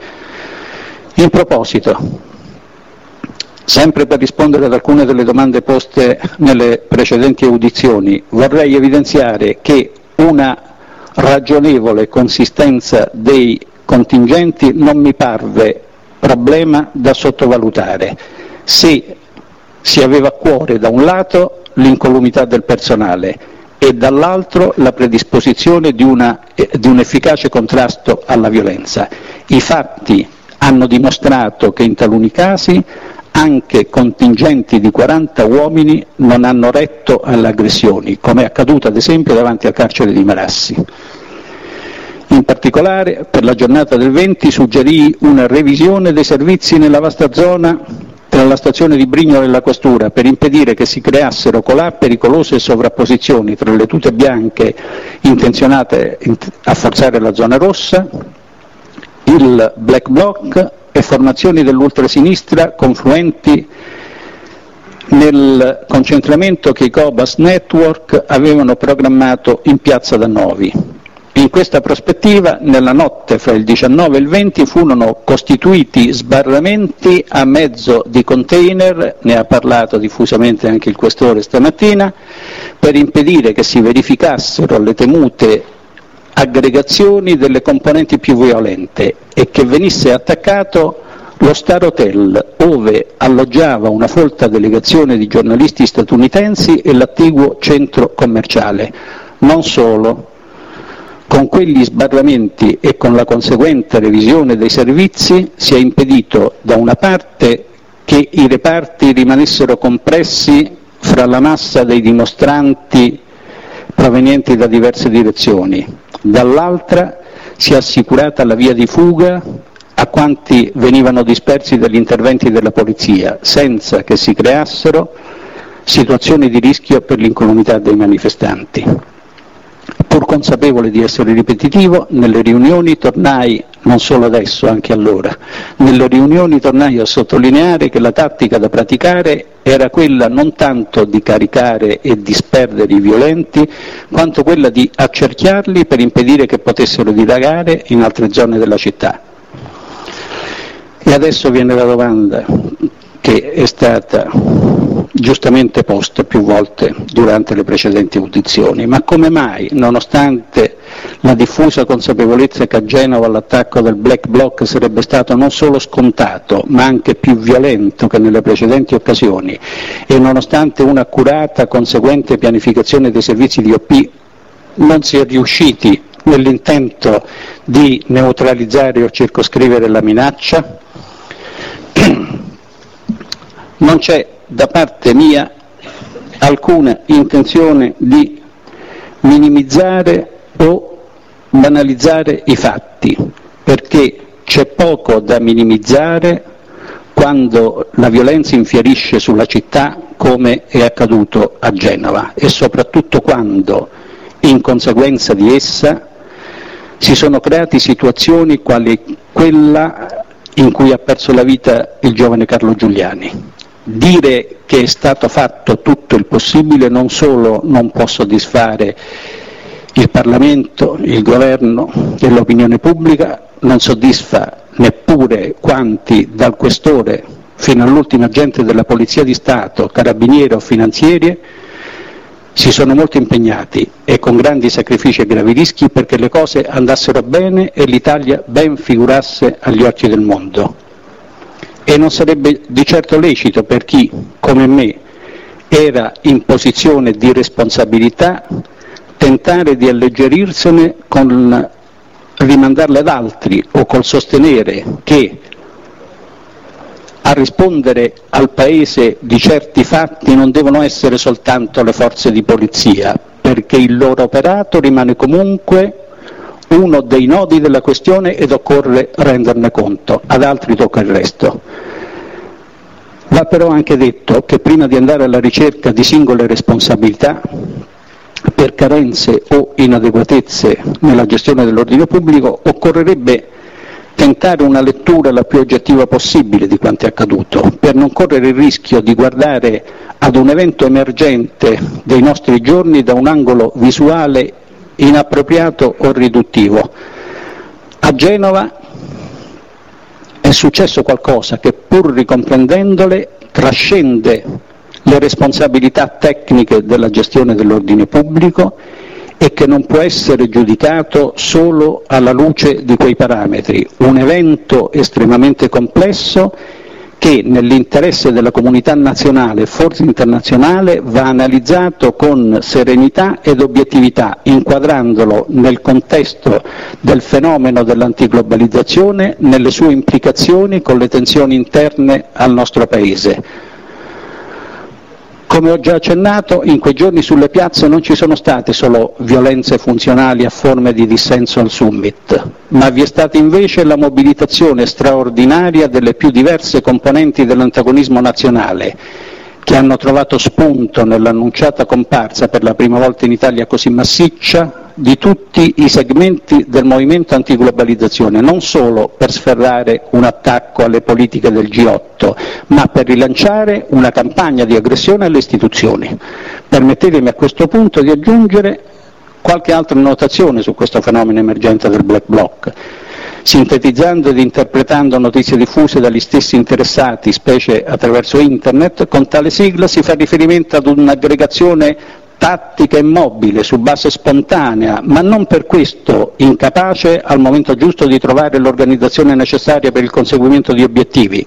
In proposito, sempre per rispondere ad alcune delle domande poste nelle precedenti audizioni, vorrei evidenziare che una ragionevole consistenza dei contingenti non mi parve problema da sottovalutare, se si aveva a cuore da un lato l'incolumità del personale e dall'altro la predisposizione di, una, di un efficace contrasto alla violenza. I fatti hanno dimostrato che in taluni casi anche contingenti di quaranta uomini non hanno retto alle aggressioni, come è accaduto ad esempio davanti al carcere di Marassi. In particolare, per la giornata del venti suggerì una revisione dei servizi nella vasta zona tra la stazione di Brignola e la Questura, per impedire che si creassero colà pericolose sovrapposizioni tra le tute bianche intenzionate a forzare la zona rossa, il black bloc e formazioni dell'ultrasinistra confluenti nel concentramento che i Cobas Network avevano programmato in piazza Dannovi. In questa prospettiva, nella notte fra il diciannove e il venti furono costituiti sbarramenti a mezzo di container, ne ha parlato diffusamente anche il Questore stamattina, per impedire che si verificassero le temute aggregazioni delle componenti più violente e che venisse attaccato lo Star Hotel, ove alloggiava una folta delegazione di giornalisti statunitensi e l'attiguo centro commerciale. Non solo. Con quegli sbarramenti e con la conseguente revisione dei servizi si è impedito da una parte che i reparti rimanessero compressi fra la massa dei dimostranti provenienti da diverse direzioni, dall'altra si è assicurata la via di fuga a quanti venivano dispersi dagli interventi della polizia, senza che si creassero situazioni di rischio per l'incolumità dei manifestanti. Pur consapevole di essere ripetitivo, nelle riunioni tornai non solo adesso, anche allora. Nelle riunioni tornai a sottolineare che la tattica da praticare era quella non tanto di caricare e disperdere i violenti, quanto quella di accerchiarli per impedire che potessero dilagare in altre zone della città. E adesso viene la domanda che è stata giustamente posta più volte durante le precedenti audizioni: ma come mai, nonostante la diffusa consapevolezza che a Genova l'attacco del Black Bloc sarebbe stato non solo scontato ma anche più violento che nelle precedenti occasioni, e nonostante un'accurata conseguente pianificazione dei servizi di O P, non si è riusciti nell'intento di neutralizzare o circoscrivere la minaccia? Non c'è da parte mia alcuna intenzione di minimizzare o banalizzare i fatti, perché c'è poco da minimizzare quando la violenza infierisce sulla città, come è accaduto a Genova, e soprattutto quando, in conseguenza di essa, si sono create situazioni quali quella in cui ha perso la vita il giovane Carlo Giuliani. Dire che è stato fatto tutto il possibile non solo non può soddisfare il Parlamento, il Governo e l'opinione pubblica, non soddisfa neppure quanti dal Questore fino all'ultimo agente della Polizia di Stato, carabinieri o finanzieri, si sono molto impegnati e con grandi sacrifici e gravi rischi perché le cose andassero bene e l'Italia ben figurasse agli occhi del mondo. E non sarebbe di certo lecito per chi, come me, era in posizione di responsabilità, tentare di alleggerirsene con rimandarle ad altri o col sostenere che a rispondere al Paese di certi fatti non devono essere soltanto le forze di polizia, perché il loro operato rimane comunque uno dei nodi della questione ed occorre renderne conto, ad altri tocca il resto. Va però anche detto che prima di andare alla ricerca di singole responsabilità per carenze o inadeguatezze nella gestione dell'ordine pubblico occorrerebbe tentare una lettura la più oggettiva possibile di quanto è accaduto, per non correre il rischio di guardare ad un evento emergente dei nostri giorni da un angolo visuale inappropriato o riduttivo. A Genova è successo qualcosa che, pur ricomprendendole, trascende le responsabilità tecniche della gestione dell'ordine pubblico e che non può essere giudicato solo alla luce di quei parametri. Un evento estremamente complesso che nell'interesse della comunità nazionale e forse internazionale va analizzato con serenità ed obiettività, inquadrandolo nel contesto del fenomeno dell'antiglobalizzazione, nelle sue implicazioni con le tensioni interne al nostro Paese. Come ho già accennato, in quei giorni sulle piazze non ci sono state solo violenze funzionali a forme di dissenso al summit, ma vi è stata invece la mobilitazione straordinaria delle più diverse componenti dell'antagonismo nazionale, che hanno trovato spunto nell'annunciata comparsa per la prima volta in Italia così massiccia di tutti i segmenti del movimento antiglobalizzazione, non solo per sferrare un attacco alle politiche del G otto, ma per rilanciare una campagna di aggressione alle istituzioni. Permettetemi a questo punto di aggiungere qualche altra notazione su questo fenomeno emergente del Black Bloc. Sintetizzando ed interpretando notizie diffuse dagli stessi interessati, specie attraverso internet, con tale sigla si fa riferimento ad un'aggregazione tattica e mobile, su base spontanea, ma non per questo incapace al momento giusto di trovare l'organizzazione necessaria per il conseguimento di obiettivi,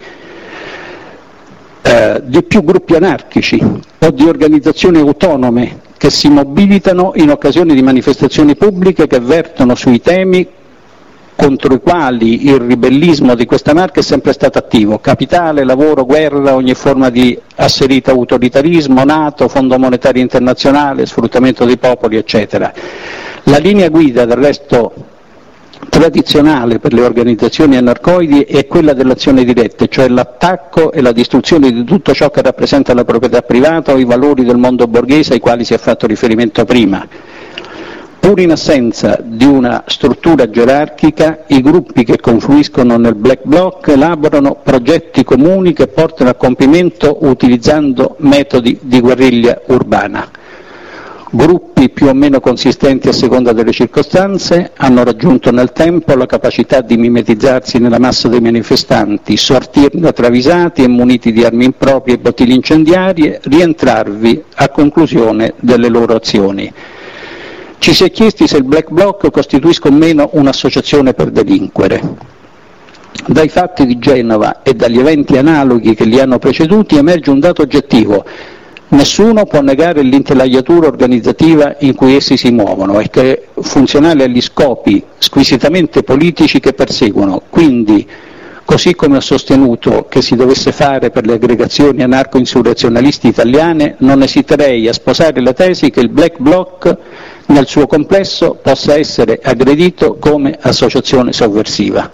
eh, di più gruppi anarchici o di organizzazioni autonome che si mobilitano in occasione di manifestazioni pubbliche che vertono sui temi contro i quali il ribellismo di questa marca è sempre stato attivo: capitale, lavoro, guerra, ogni forma di asserito autoritarismo, NATO, Fondo Monetario Internazionale, sfruttamento dei popoli, eccetera. La linea guida, del resto tradizionale per le organizzazioni anarcoidi, è quella dell'azione diretta, cioè l'attacco e la distruzione di tutto ciò che rappresenta la proprietà privata o i valori del mondo borghese ai quali si è fatto riferimento prima. Pur in assenza di una struttura gerarchica, i gruppi che confluiscono nel Black Bloc elaborano progetti comuni che portano a compimento utilizzando metodi di guerriglia urbana. Gruppi più o meno consistenti a seconda delle circostanze hanno raggiunto nel tempo la capacità di mimetizzarsi nella massa dei manifestanti, sortirne travisati e muniti di armi improprie e bottiglie incendiarie, rientrarvi a conclusione delle loro azioni. Ci si è chiesti se il Black Bloc costituisca o meno un'associazione per delinquere. Dai fatti di Genova e dagli eventi analoghi che li hanno preceduti emerge un dato oggettivo: nessuno può negare l'intelaiatura organizzativa in cui essi si muovono e che è funzionale agli scopi squisitamente politici che perseguono. Quindi, così come ho sostenuto che si dovesse fare per le aggregazioni anarco-insurrezionalisti italiane, non esiterei a sposare la tesi che il Black Bloc nel suo complesso possa essere aggredito come associazione sovversiva.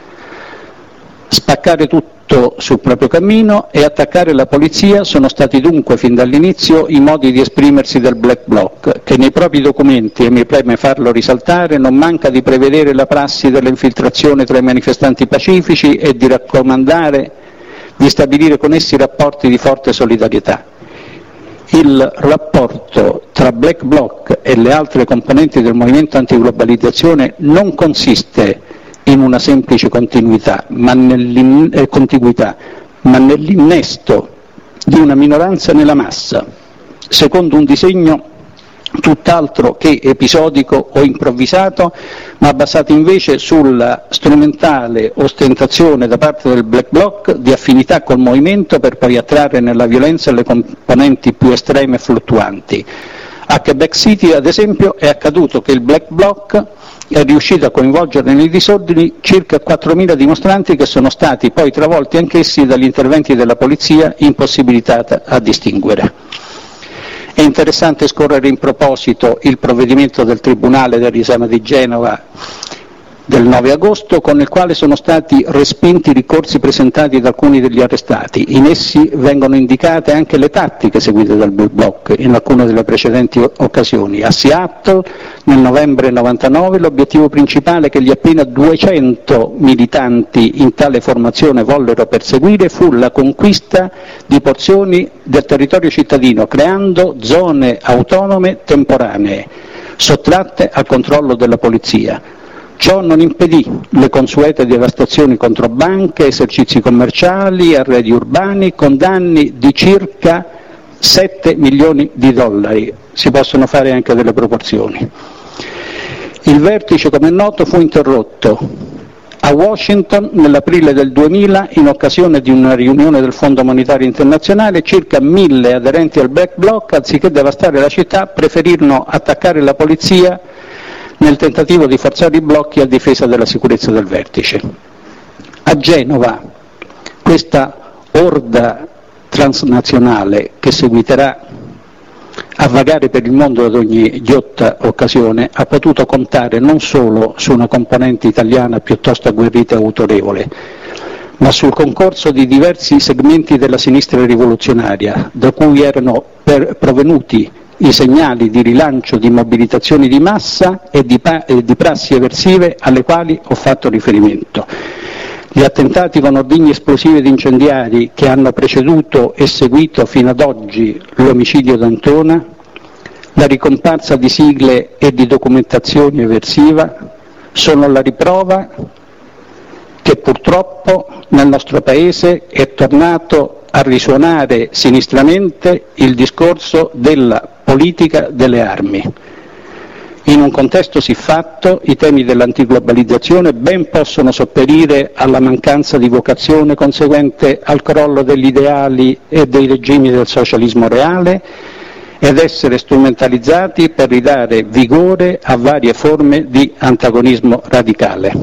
Spaccare tutto sul proprio cammino e attaccare la polizia sono stati dunque fin dall'inizio i modi di esprimersi del Black Bloc, che nei propri documenti, e mi preme farlo risaltare, non manca di prevedere la prassi dell'infiltrazione tra i manifestanti pacifici e di raccomandare di stabilire con essi rapporti di forte solidarietà. Il rapporto tra Black Bloc e le altre componenti del movimento antiglobalizzazione non consiste in una semplice continuità, ma eh, contiguità, ma nell'innesto di una minoranza nella massa, secondo un disegno tutt'altro che episodico o improvvisato, ma basato invece sulla strumentale ostentazione da parte del Black Bloc di affinità col movimento per poi attrarre nella violenza le componenti più estreme e fluttuanti. A Quebec City, ad esempio, è accaduto che il Black Bloc è riuscito a coinvolgere nei disordini circa quattromila dimostranti che sono stati poi travolti anch'essi dagli interventi della polizia, impossibilitata a distinguere. È interessante scorrere in proposito il provvedimento del Tribunale del riesame di Genova del nove agosto, con il quale sono stati respinti i ricorsi presentati da alcuni degli arrestati. In essi vengono indicate anche le tattiche seguite dal Black Bloc in alcune delle precedenti occasioni. A Seattle, nel novembre novantanove, l'obiettivo principale che gli appena duecento militanti in tale formazione vollero perseguire fu la conquista di porzioni del territorio cittadino, creando zone autonome temporanee, sottratte al controllo della polizia. Ciò non impedì le consuete devastazioni contro banche, esercizi commerciali, arredi urbani, con danni di circa sette milioni di dollari. Si possono fare anche delle proporzioni. Il vertice, come è noto, fu interrotto a Washington nell'aprile del duemila in occasione di una riunione del Fondo Monetario Internazionale. Circa mille aderenti al Black Bloc, anziché devastare la città, preferirono attaccare la polizia nel tentativo di forzare i blocchi a difesa della sicurezza del vertice. A Genova, questa orda transnazionale che seguiterà a vagare per il mondo ad ogni ghiotta occasione ha potuto contare non solo su una componente italiana piuttosto agguerrita e autorevole, ma sul concorso di diversi segmenti della sinistra rivoluzionaria, da cui erano per, provenuti i segnali di rilancio di mobilitazioni di massa e di, pa- e di prassi eversive alle quali ho fatto riferimento. Gli attentati con ordigni esplosivi ed incendiari che hanno preceduto e seguito fino ad oggi l'omicidio d'Antona, la ricomparsa di sigle e di documentazione eversiva, sono la riprova che purtroppo nel nostro Paese è tornato a risuonare sinistramente il discorso della politica delle armi. In un contesto siffatto i temi dell'antiglobalizzazione ben possono sopperire alla mancanza di vocazione conseguente al crollo degli ideali e dei regimi del socialismo reale ed essere strumentalizzati per ridare vigore a varie forme di antagonismo radicale.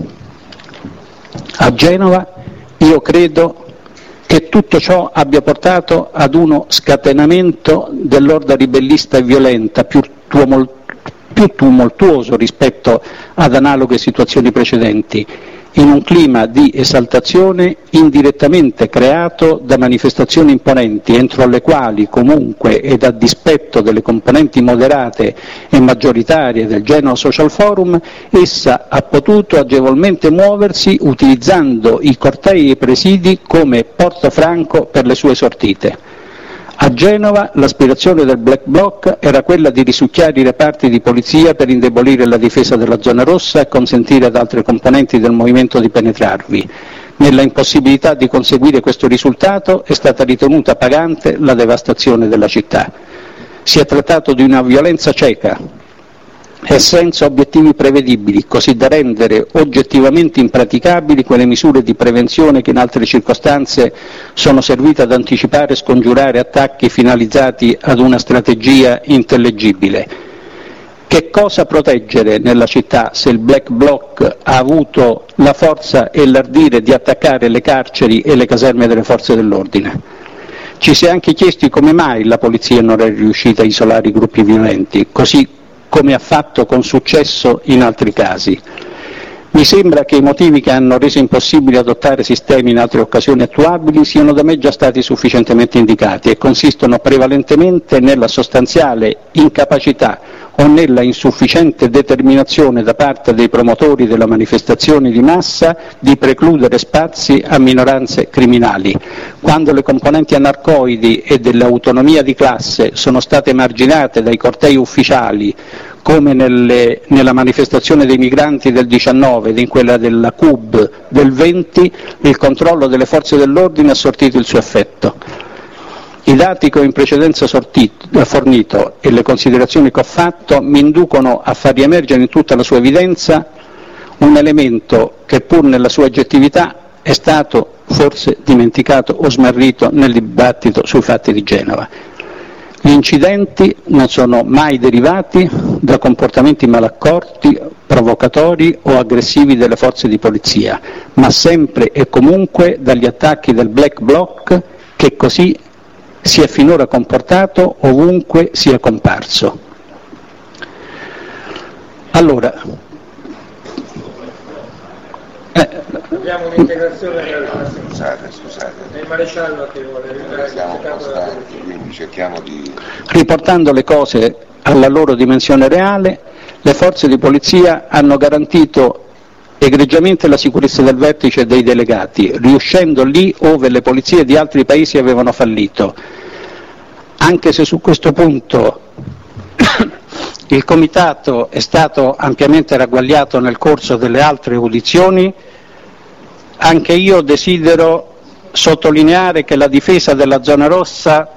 A Genova io credo che tutto ciò abbia portato ad uno scatenamento dell'orda ribellista e violenta più, tuomol- più tumultuoso rispetto ad analoghe situazioni precedenti in un clima di esaltazione indirettamente creato da manifestazioni imponenti, entro le quali comunque ed a dispetto delle componenti moderate e maggioritarie del Genoa Social Forum, essa ha potuto agevolmente muoversi utilizzando i cortei e i presidi come porto franco per le sue sortite. A Genova l'aspirazione del Black Bloc era quella di risucchiare i reparti di polizia per indebolire la difesa della zona rossa e consentire ad altre componenti del movimento di penetrarvi. Nella impossibilità di conseguire questo risultato è stata ritenuta pagante la devastazione della città. Si è trattato di una violenza cieca e senza obiettivi prevedibili, così da rendere oggettivamente impraticabili quelle misure di prevenzione che in altre circostanze sono servite ad anticipare e scongiurare attacchi finalizzati ad una strategia intellegibile. Che cosa proteggere nella città se il Black Bloc ha avuto la forza e l'ardire di attaccare le carceri e le caserme delle forze dell'ordine? Ci si è anche chiesti come mai la polizia non è riuscita a isolare i gruppi violenti, così come ha fatto con successo in altri casi. Mi sembra che i motivi che hanno reso impossibile adottare sistemi in altre occasioni attuabili siano da me già stati sufficientemente indicati e consistono prevalentemente nella sostanziale incapacità o nella insufficiente determinazione da parte dei promotori della manifestazione di massa di precludere spazi a minoranze criminali. Quando le componenti anarcoidi e dell'autonomia di classe sono state emarginate dai cortei ufficiali, come nelle, nella manifestazione dei migranti del diciannove ed in quella della C U B del venti, il controllo delle forze dell'ordine ha sortito il suo effetto. I dati che ho in precedenza sortito, fornito e le considerazioni che ho fatto mi inducono a far riemergere in tutta la sua evidenza un elemento che pur nella sua oggettività è stato forse dimenticato o smarrito nel dibattito sui fatti di Genova. Gli incidenti non sono mai derivati da comportamenti malaccorti, provocatori o aggressivi delle forze di polizia, ma sempre e comunque dagli attacchi del Black Bloc che così si è finora comportato ovunque sia comparso. Allora, eh, abbiamo un'integrazione del scusate, scusate. È il maresciallo che vuole siamo costanti, quindi cerchiamo di... Riportando le cose alla loro dimensione reale, le forze di polizia hanno garantito egregiamente la sicurezza del vertice e dei delegati, riuscendo lì ove le polizie di altri paesi avevano fallito. Anche se su questo punto il Comitato è stato ampiamente ragguagliato nel corso delle altre audizioni, anche io desidero sottolineare che la difesa della zona rossa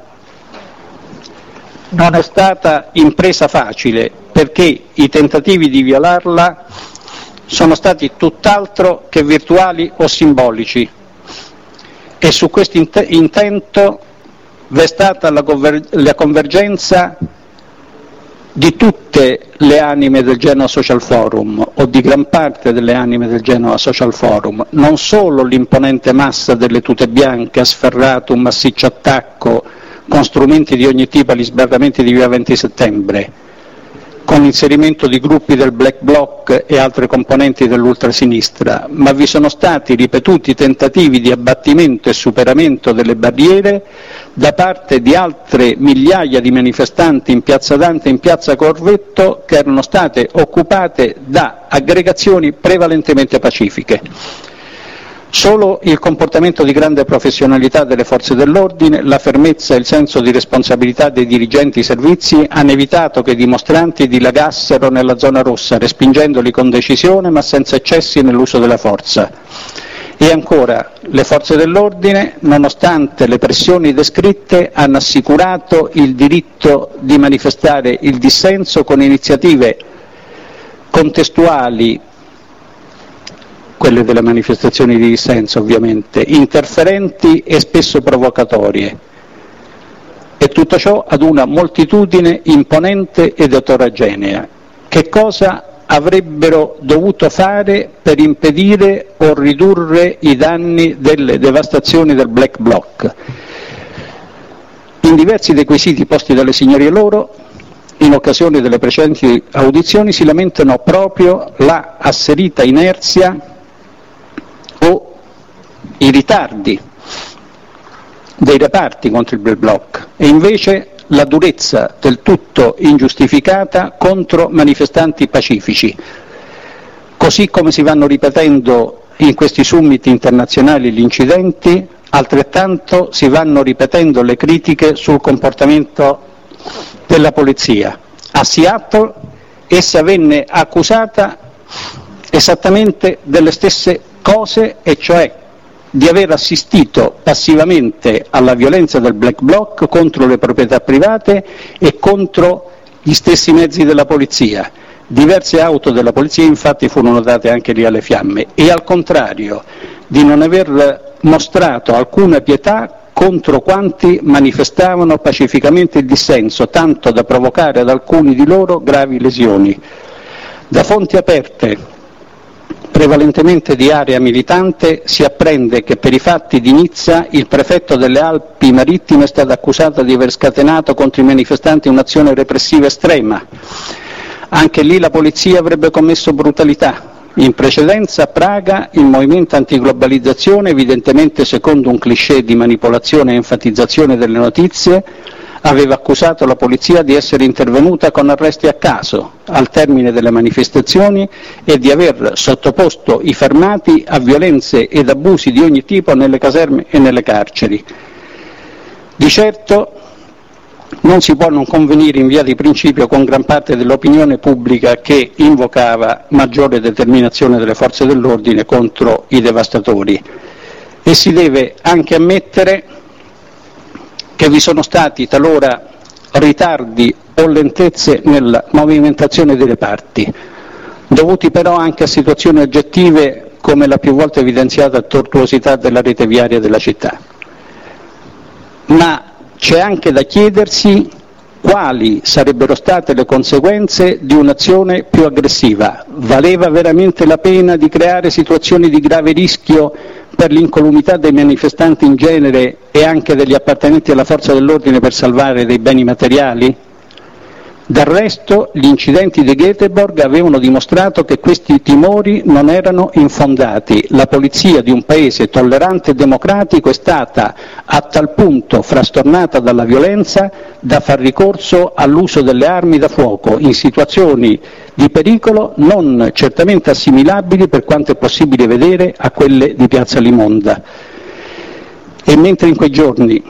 non è stata impresa facile, perché i tentativi di violarla sono stati tutt'altro che virtuali o simbolici e su questo int- intento v'è stata la, conver- la convergenza di tutte le anime del Genoa Social Forum o di gran parte delle anime del Genoa Social Forum, non solo l'imponente massa delle tute bianche ha sferrato un massiccio attacco con strumenti di ogni tipo agli sbarramenti di via venti settembre, con l'inserimento di gruppi del Black Bloc e altre componenti dell'ultrasinistra, ma vi sono stati ripetuti tentativi di abbattimento e superamento delle barriere da parte di altre migliaia di manifestanti in piazza Dante e in piazza Corvetto, che erano state occupate da aggregazioni prevalentemente pacifiche. Solo il comportamento di grande professionalità delle forze dell'ordine, la fermezza e il senso di responsabilità dei dirigenti i servizi hanno evitato che i dimostranti dilagassero nella zona rossa, respingendoli con decisione ma senza eccessi nell'uso della forza. E ancora, le forze dell'ordine, nonostante le pressioni descritte, hanno assicurato il diritto di manifestare il dissenso con iniziative contestuali, quelle delle manifestazioni di dissenso ovviamente, interferenti e spesso provocatorie, e tutto ciò ad una moltitudine imponente ed eterogenea. Che cosa avrebbero dovuto fare per impedire o ridurre i danni delle devastazioni del Black Bloc? In diversi dei quesiti posti dalle signorie loro, in occasione delle precedenti audizioni, si lamentano proprio la asserita inerzia i ritardi dei reparti contro il Black Bloc e invece la durezza del tutto ingiustificata contro manifestanti pacifici, così come si vanno ripetendo in questi summit internazionali gli incidenti, altrettanto si vanno ripetendo le critiche sul comportamento della polizia. A Seattle essa venne accusata esattamente delle stesse cose, e cioè di aver assistito passivamente alla violenza del Black Bloc contro le proprietà private e contro gli stessi mezzi della polizia. Diverse auto della polizia infatti furono date anche lì alle fiamme, e al contrario di non aver mostrato alcuna pietà contro quanti manifestavano pacificamente il dissenso, tanto da provocare ad alcuni di loro gravi lesioni. Da fonti aperte, prevalentemente di area militante, si apprende che per i fatti di Nizza il prefetto delle Alpi Marittime è stato accusato di aver scatenato contro i manifestanti un'azione repressiva estrema. Anche lì la polizia avrebbe commesso brutalità. In precedenza a Praga il movimento antiglobalizzazione, evidentemente secondo un cliché di manipolazione e enfatizzazione delle notizie, aveva accusato la polizia di essere intervenuta con arresti a caso al termine delle manifestazioni e di aver sottoposto i fermati a violenze ed abusi di ogni tipo nelle caserme e nelle carceri. Di certo non si può non convenire in via di principio con gran parte dell'opinione pubblica che invocava maggiore determinazione delle forze dell'ordine contro i devastatori, e si deve anche ammettere che vi sono stati talora ritardi o lentezze nella movimentazione dei reparti, dovuti però anche a situazioni oggettive come la più volte evidenziata tortuosità della rete viaria della città. Ma c'è anche da chiedersi quali sarebbero state le conseguenze di un'azione più aggressiva. Valeva veramente la pena di creare situazioni di grave rischio per l'incolumità dei manifestanti in genere e anche degli appartenenti alla forza dell'ordine per salvare dei beni materiali? Del resto, gli incidenti di Göteborg avevano dimostrato che questi timori non erano infondati. La polizia di un paese tollerante e democratico è stata a tal punto frastornata dalla violenza da far ricorso all'uso delle armi da fuoco in situazioni di pericolo non certamente assimilabili, per quanto è possibile vedere, a quelle di Piazza Limonda. E mentre in quei giorni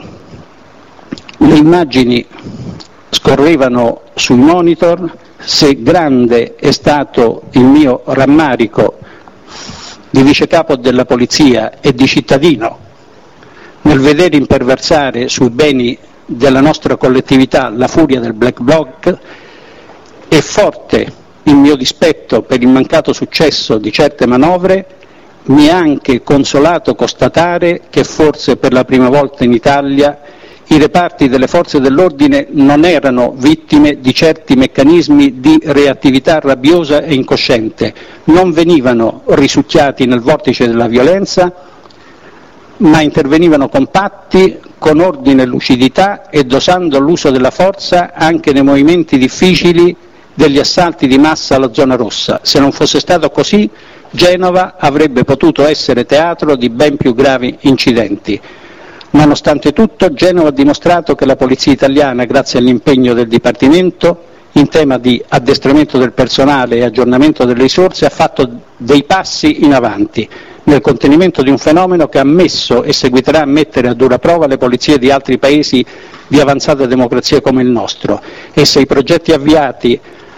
le immagini scorrevano sui monitor, se grande è stato il mio rammarico di vicecapo della polizia e di cittadino nel vedere imperversare sui beni della nostra collettività la furia del Black Bloc, è forte il mio dispetto per il mancato successo di certe manovre, mi ha anche consolato constatare che forse per la prima volta in Italia i reparti delle forze dell'ordine non erano vittime di certi meccanismi di reattività rabbiosa e incosciente, non venivano risucchiati nel vortice della violenza, ma intervenivano compatti, con ordine e lucidità e dosando l'uso della forza anche nei movimenti difficili degli assalti di massa alla zona rossa. Se non fosse stato così, Genova avrebbe potuto essere teatro di ben più gravi incidenti. Nonostante tutto, Genova ha dimostrato che la Polizia italiana, grazie all'impegno del Dipartimento in tema di addestramento del personale e aggiornamento delle risorse, ha fatto dei passi in avanti nel contenimento di un fenomeno che ha messo e seguiterà a mettere a dura prova le polizie di altri paesi di avanzata democrazia come il nostro. E se i progetti avviati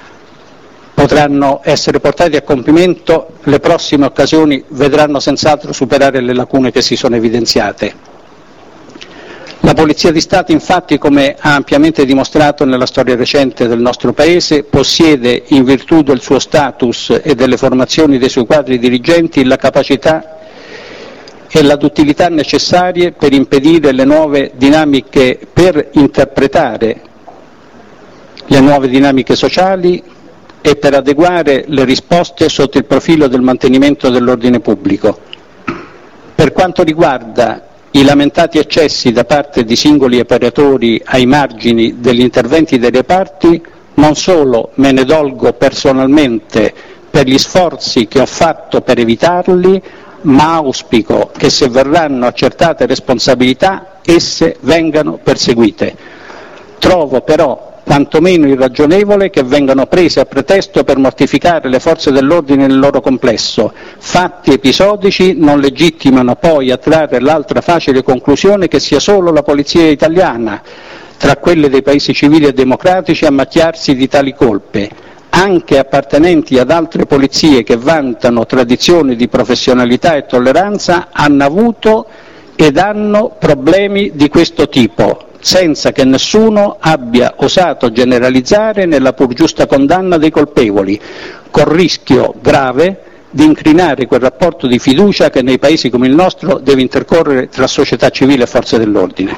potranno essere portati a compimento, le prossime occasioni vedranno senz'altro superare le lacune che si sono evidenziate. La Polizia di Stato, infatti, come ha ampiamente dimostrato nella storia recente del nostro Paese, possiede, in virtù del suo status e delle formazioni dei suoi quadri dirigenti, la capacità e la duttilità necessarie per impedire le nuove dinamiche, per interpretare le nuove dinamiche sociali e per adeguare le risposte sotto il profilo del mantenimento dell'ordine pubblico. Per quanto riguarda i lamentati eccessi da parte di singoli operatori ai margini degli interventi dei reparti, non solo me ne dolgo personalmente per gli sforzi che ho fatto per evitarli, ma auspico che se verranno accertate responsabilità esse vengano perseguite. Trovo però quantomeno irragionevole che vengano prese a pretesto per mortificare le forze dell'ordine nel loro complesso. Fatti episodici non legittimano poi a trarre l'altra facile conclusione che sia solo la polizia italiana, tra quelle dei paesi civili e democratici, a macchiarsi di tali colpe. Anche appartenenti ad altre polizie che vantano tradizioni di professionalità e tolleranza hanno avuto ed hanno problemi di questo tipo, senza che nessuno abbia osato generalizzare nella pur giusta condanna dei colpevoli, col rischio grave di incrinare quel rapporto di fiducia che nei paesi come il nostro deve intercorrere tra società civile e forze dell'ordine.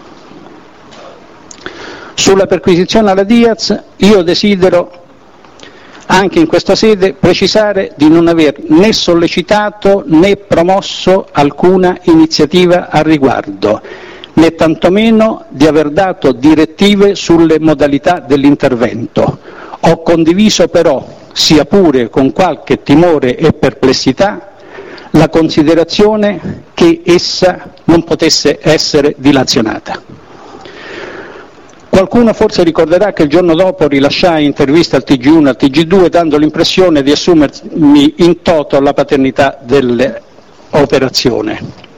Sulla perquisizione alla Diaz io desidero anche in questa sede precisare di non aver né sollecitato né promosso alcuna iniziativa al riguardo, né tantomeno di aver dato direttive sulle modalità dell'intervento. Ho condiviso però, sia pure con qualche timore e perplessità, la considerazione che essa non potesse essere dilazionata. Qualcuno forse ricorderà che il giorno dopo rilasciai interviste al T G uno e al T G due dando l'impressione di assumermi in toto la paternità dell'operazione.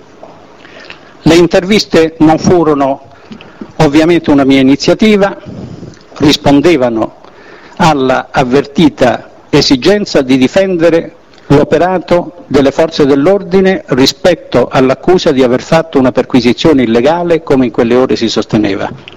Le interviste non furono ovviamente una mia iniziativa, rispondevano alla avvertita esigenza di difendere l'operato delle forze dell'ordine rispetto all'accusa di aver fatto una perquisizione illegale come in quelle ore si sosteneva.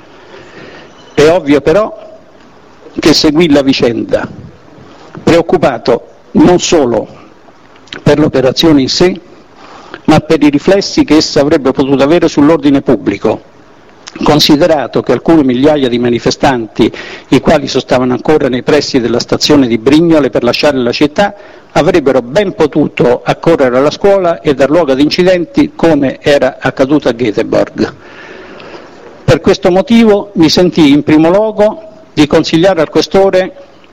È ovvio però che seguì la vicenda, preoccupato non solo per l'operazione in sé, ma per i riflessi che essa avrebbe potuto avere sull'ordine pubblico, considerato che alcune migliaia di manifestanti, i quali sostavano ancora nei pressi della stazione di Brignole per lasciare la città, avrebbero ben potuto accorrere alla scuola e dar luogo ad incidenti come era accaduto a Göteborg. Per questo motivo mi sentii in primo luogo di consigliare al Questore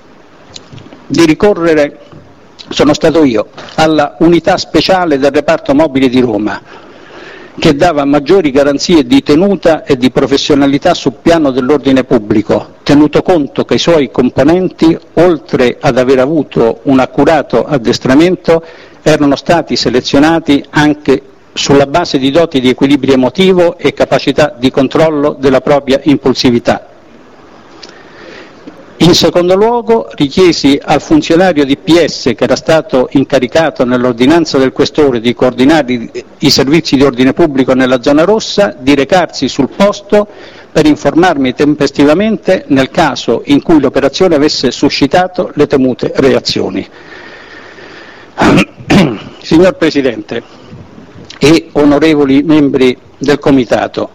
di ricorrere, sono stato io, alla unità speciale del reparto mobile di Roma, che dava maggiori garanzie di tenuta e di professionalità sul piano dell'ordine pubblico, tenuto conto che i suoi componenti, oltre ad aver avuto un accurato addestramento, erano stati selezionati anche sulla base di doti di equilibrio emotivo e capacità di controllo della propria impulsività. In secondo luogo richiesi al funzionario di P S che era stato incaricato nell'ordinanza del Questore di coordinare i servizi di ordine pubblico nella zona rossa di recarsi sul posto per informarmi tempestivamente nel caso in cui l'operazione avesse suscitato le temute reazioni. Signor Presidente e onorevoli membri del Comitato,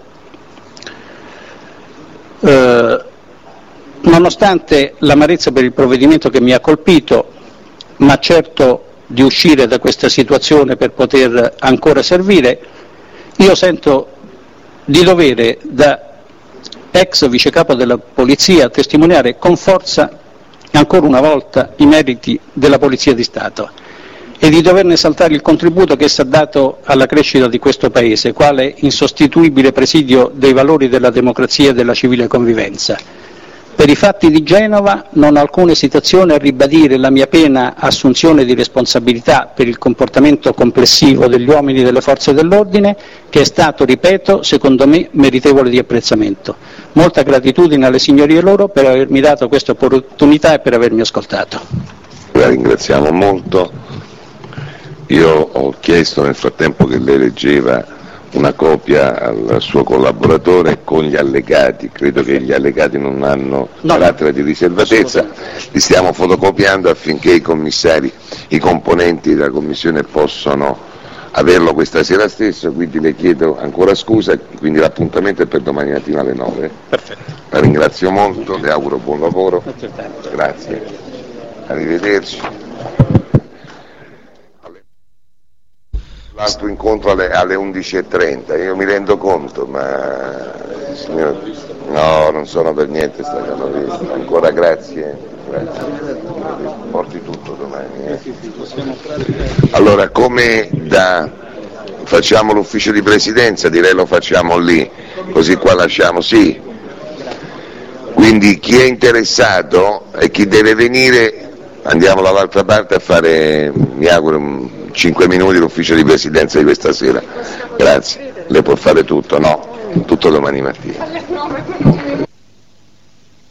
eh, nonostante l'amarezza per il provvedimento che mi ha colpito, ma certo di uscire da questa situazione per poter ancora servire, io sento di dovere da ex vicecapo della Polizia testimoniare con forza ancora una volta i meriti della Polizia di Stato e di doverne esaltare il contributo che essa ha dato alla crescita di questo Paese, quale insostituibile presidio dei valori della democrazia e della civile convivenza. Per i fatti di Genova non ho alcuna esitazione a ribadire la mia piena assunzione di responsabilità per il comportamento complessivo degli uomini delle forze dell'ordine, che è stato, ripeto, secondo me meritevole di apprezzamento. Molta gratitudine alle signorie loro per avermi dato questa opportunità e per avermi ascoltato. La ringraziamo molto. Io ho chiesto nel frattempo che lei leggeva una copia al suo collaboratore con gli allegati, credo che gli allegati non hanno no, carattere di riservatezza, li stiamo fotocopiando affinché i commissari, i componenti della Commissione possano averlo questa sera stesso, quindi le chiedo ancora scusa, quindi l'appuntamento è per domani mattina alle nove. Perfetto. La ringrazio molto, le auguro buon lavoro, grazie, arrivederci. L'altro incontro alle, alle undici e trenta, io mi rendo conto, ma signor, no, non sono per niente stato visto. Ancora grazie. Grazie. Porti tutto domani. Eh? Allora, come da... facciamo l'ufficio di presidenza, direi lo facciamo lì, così qua lasciamo, sì. Quindi chi è interessato e chi deve venire, andiamo dall'altra parte a fare, mi auguro, cinque minuti l'ufficio di presidenza di questa sera. Grazie. Lei può fare tutto, no? Tutto domani mattina.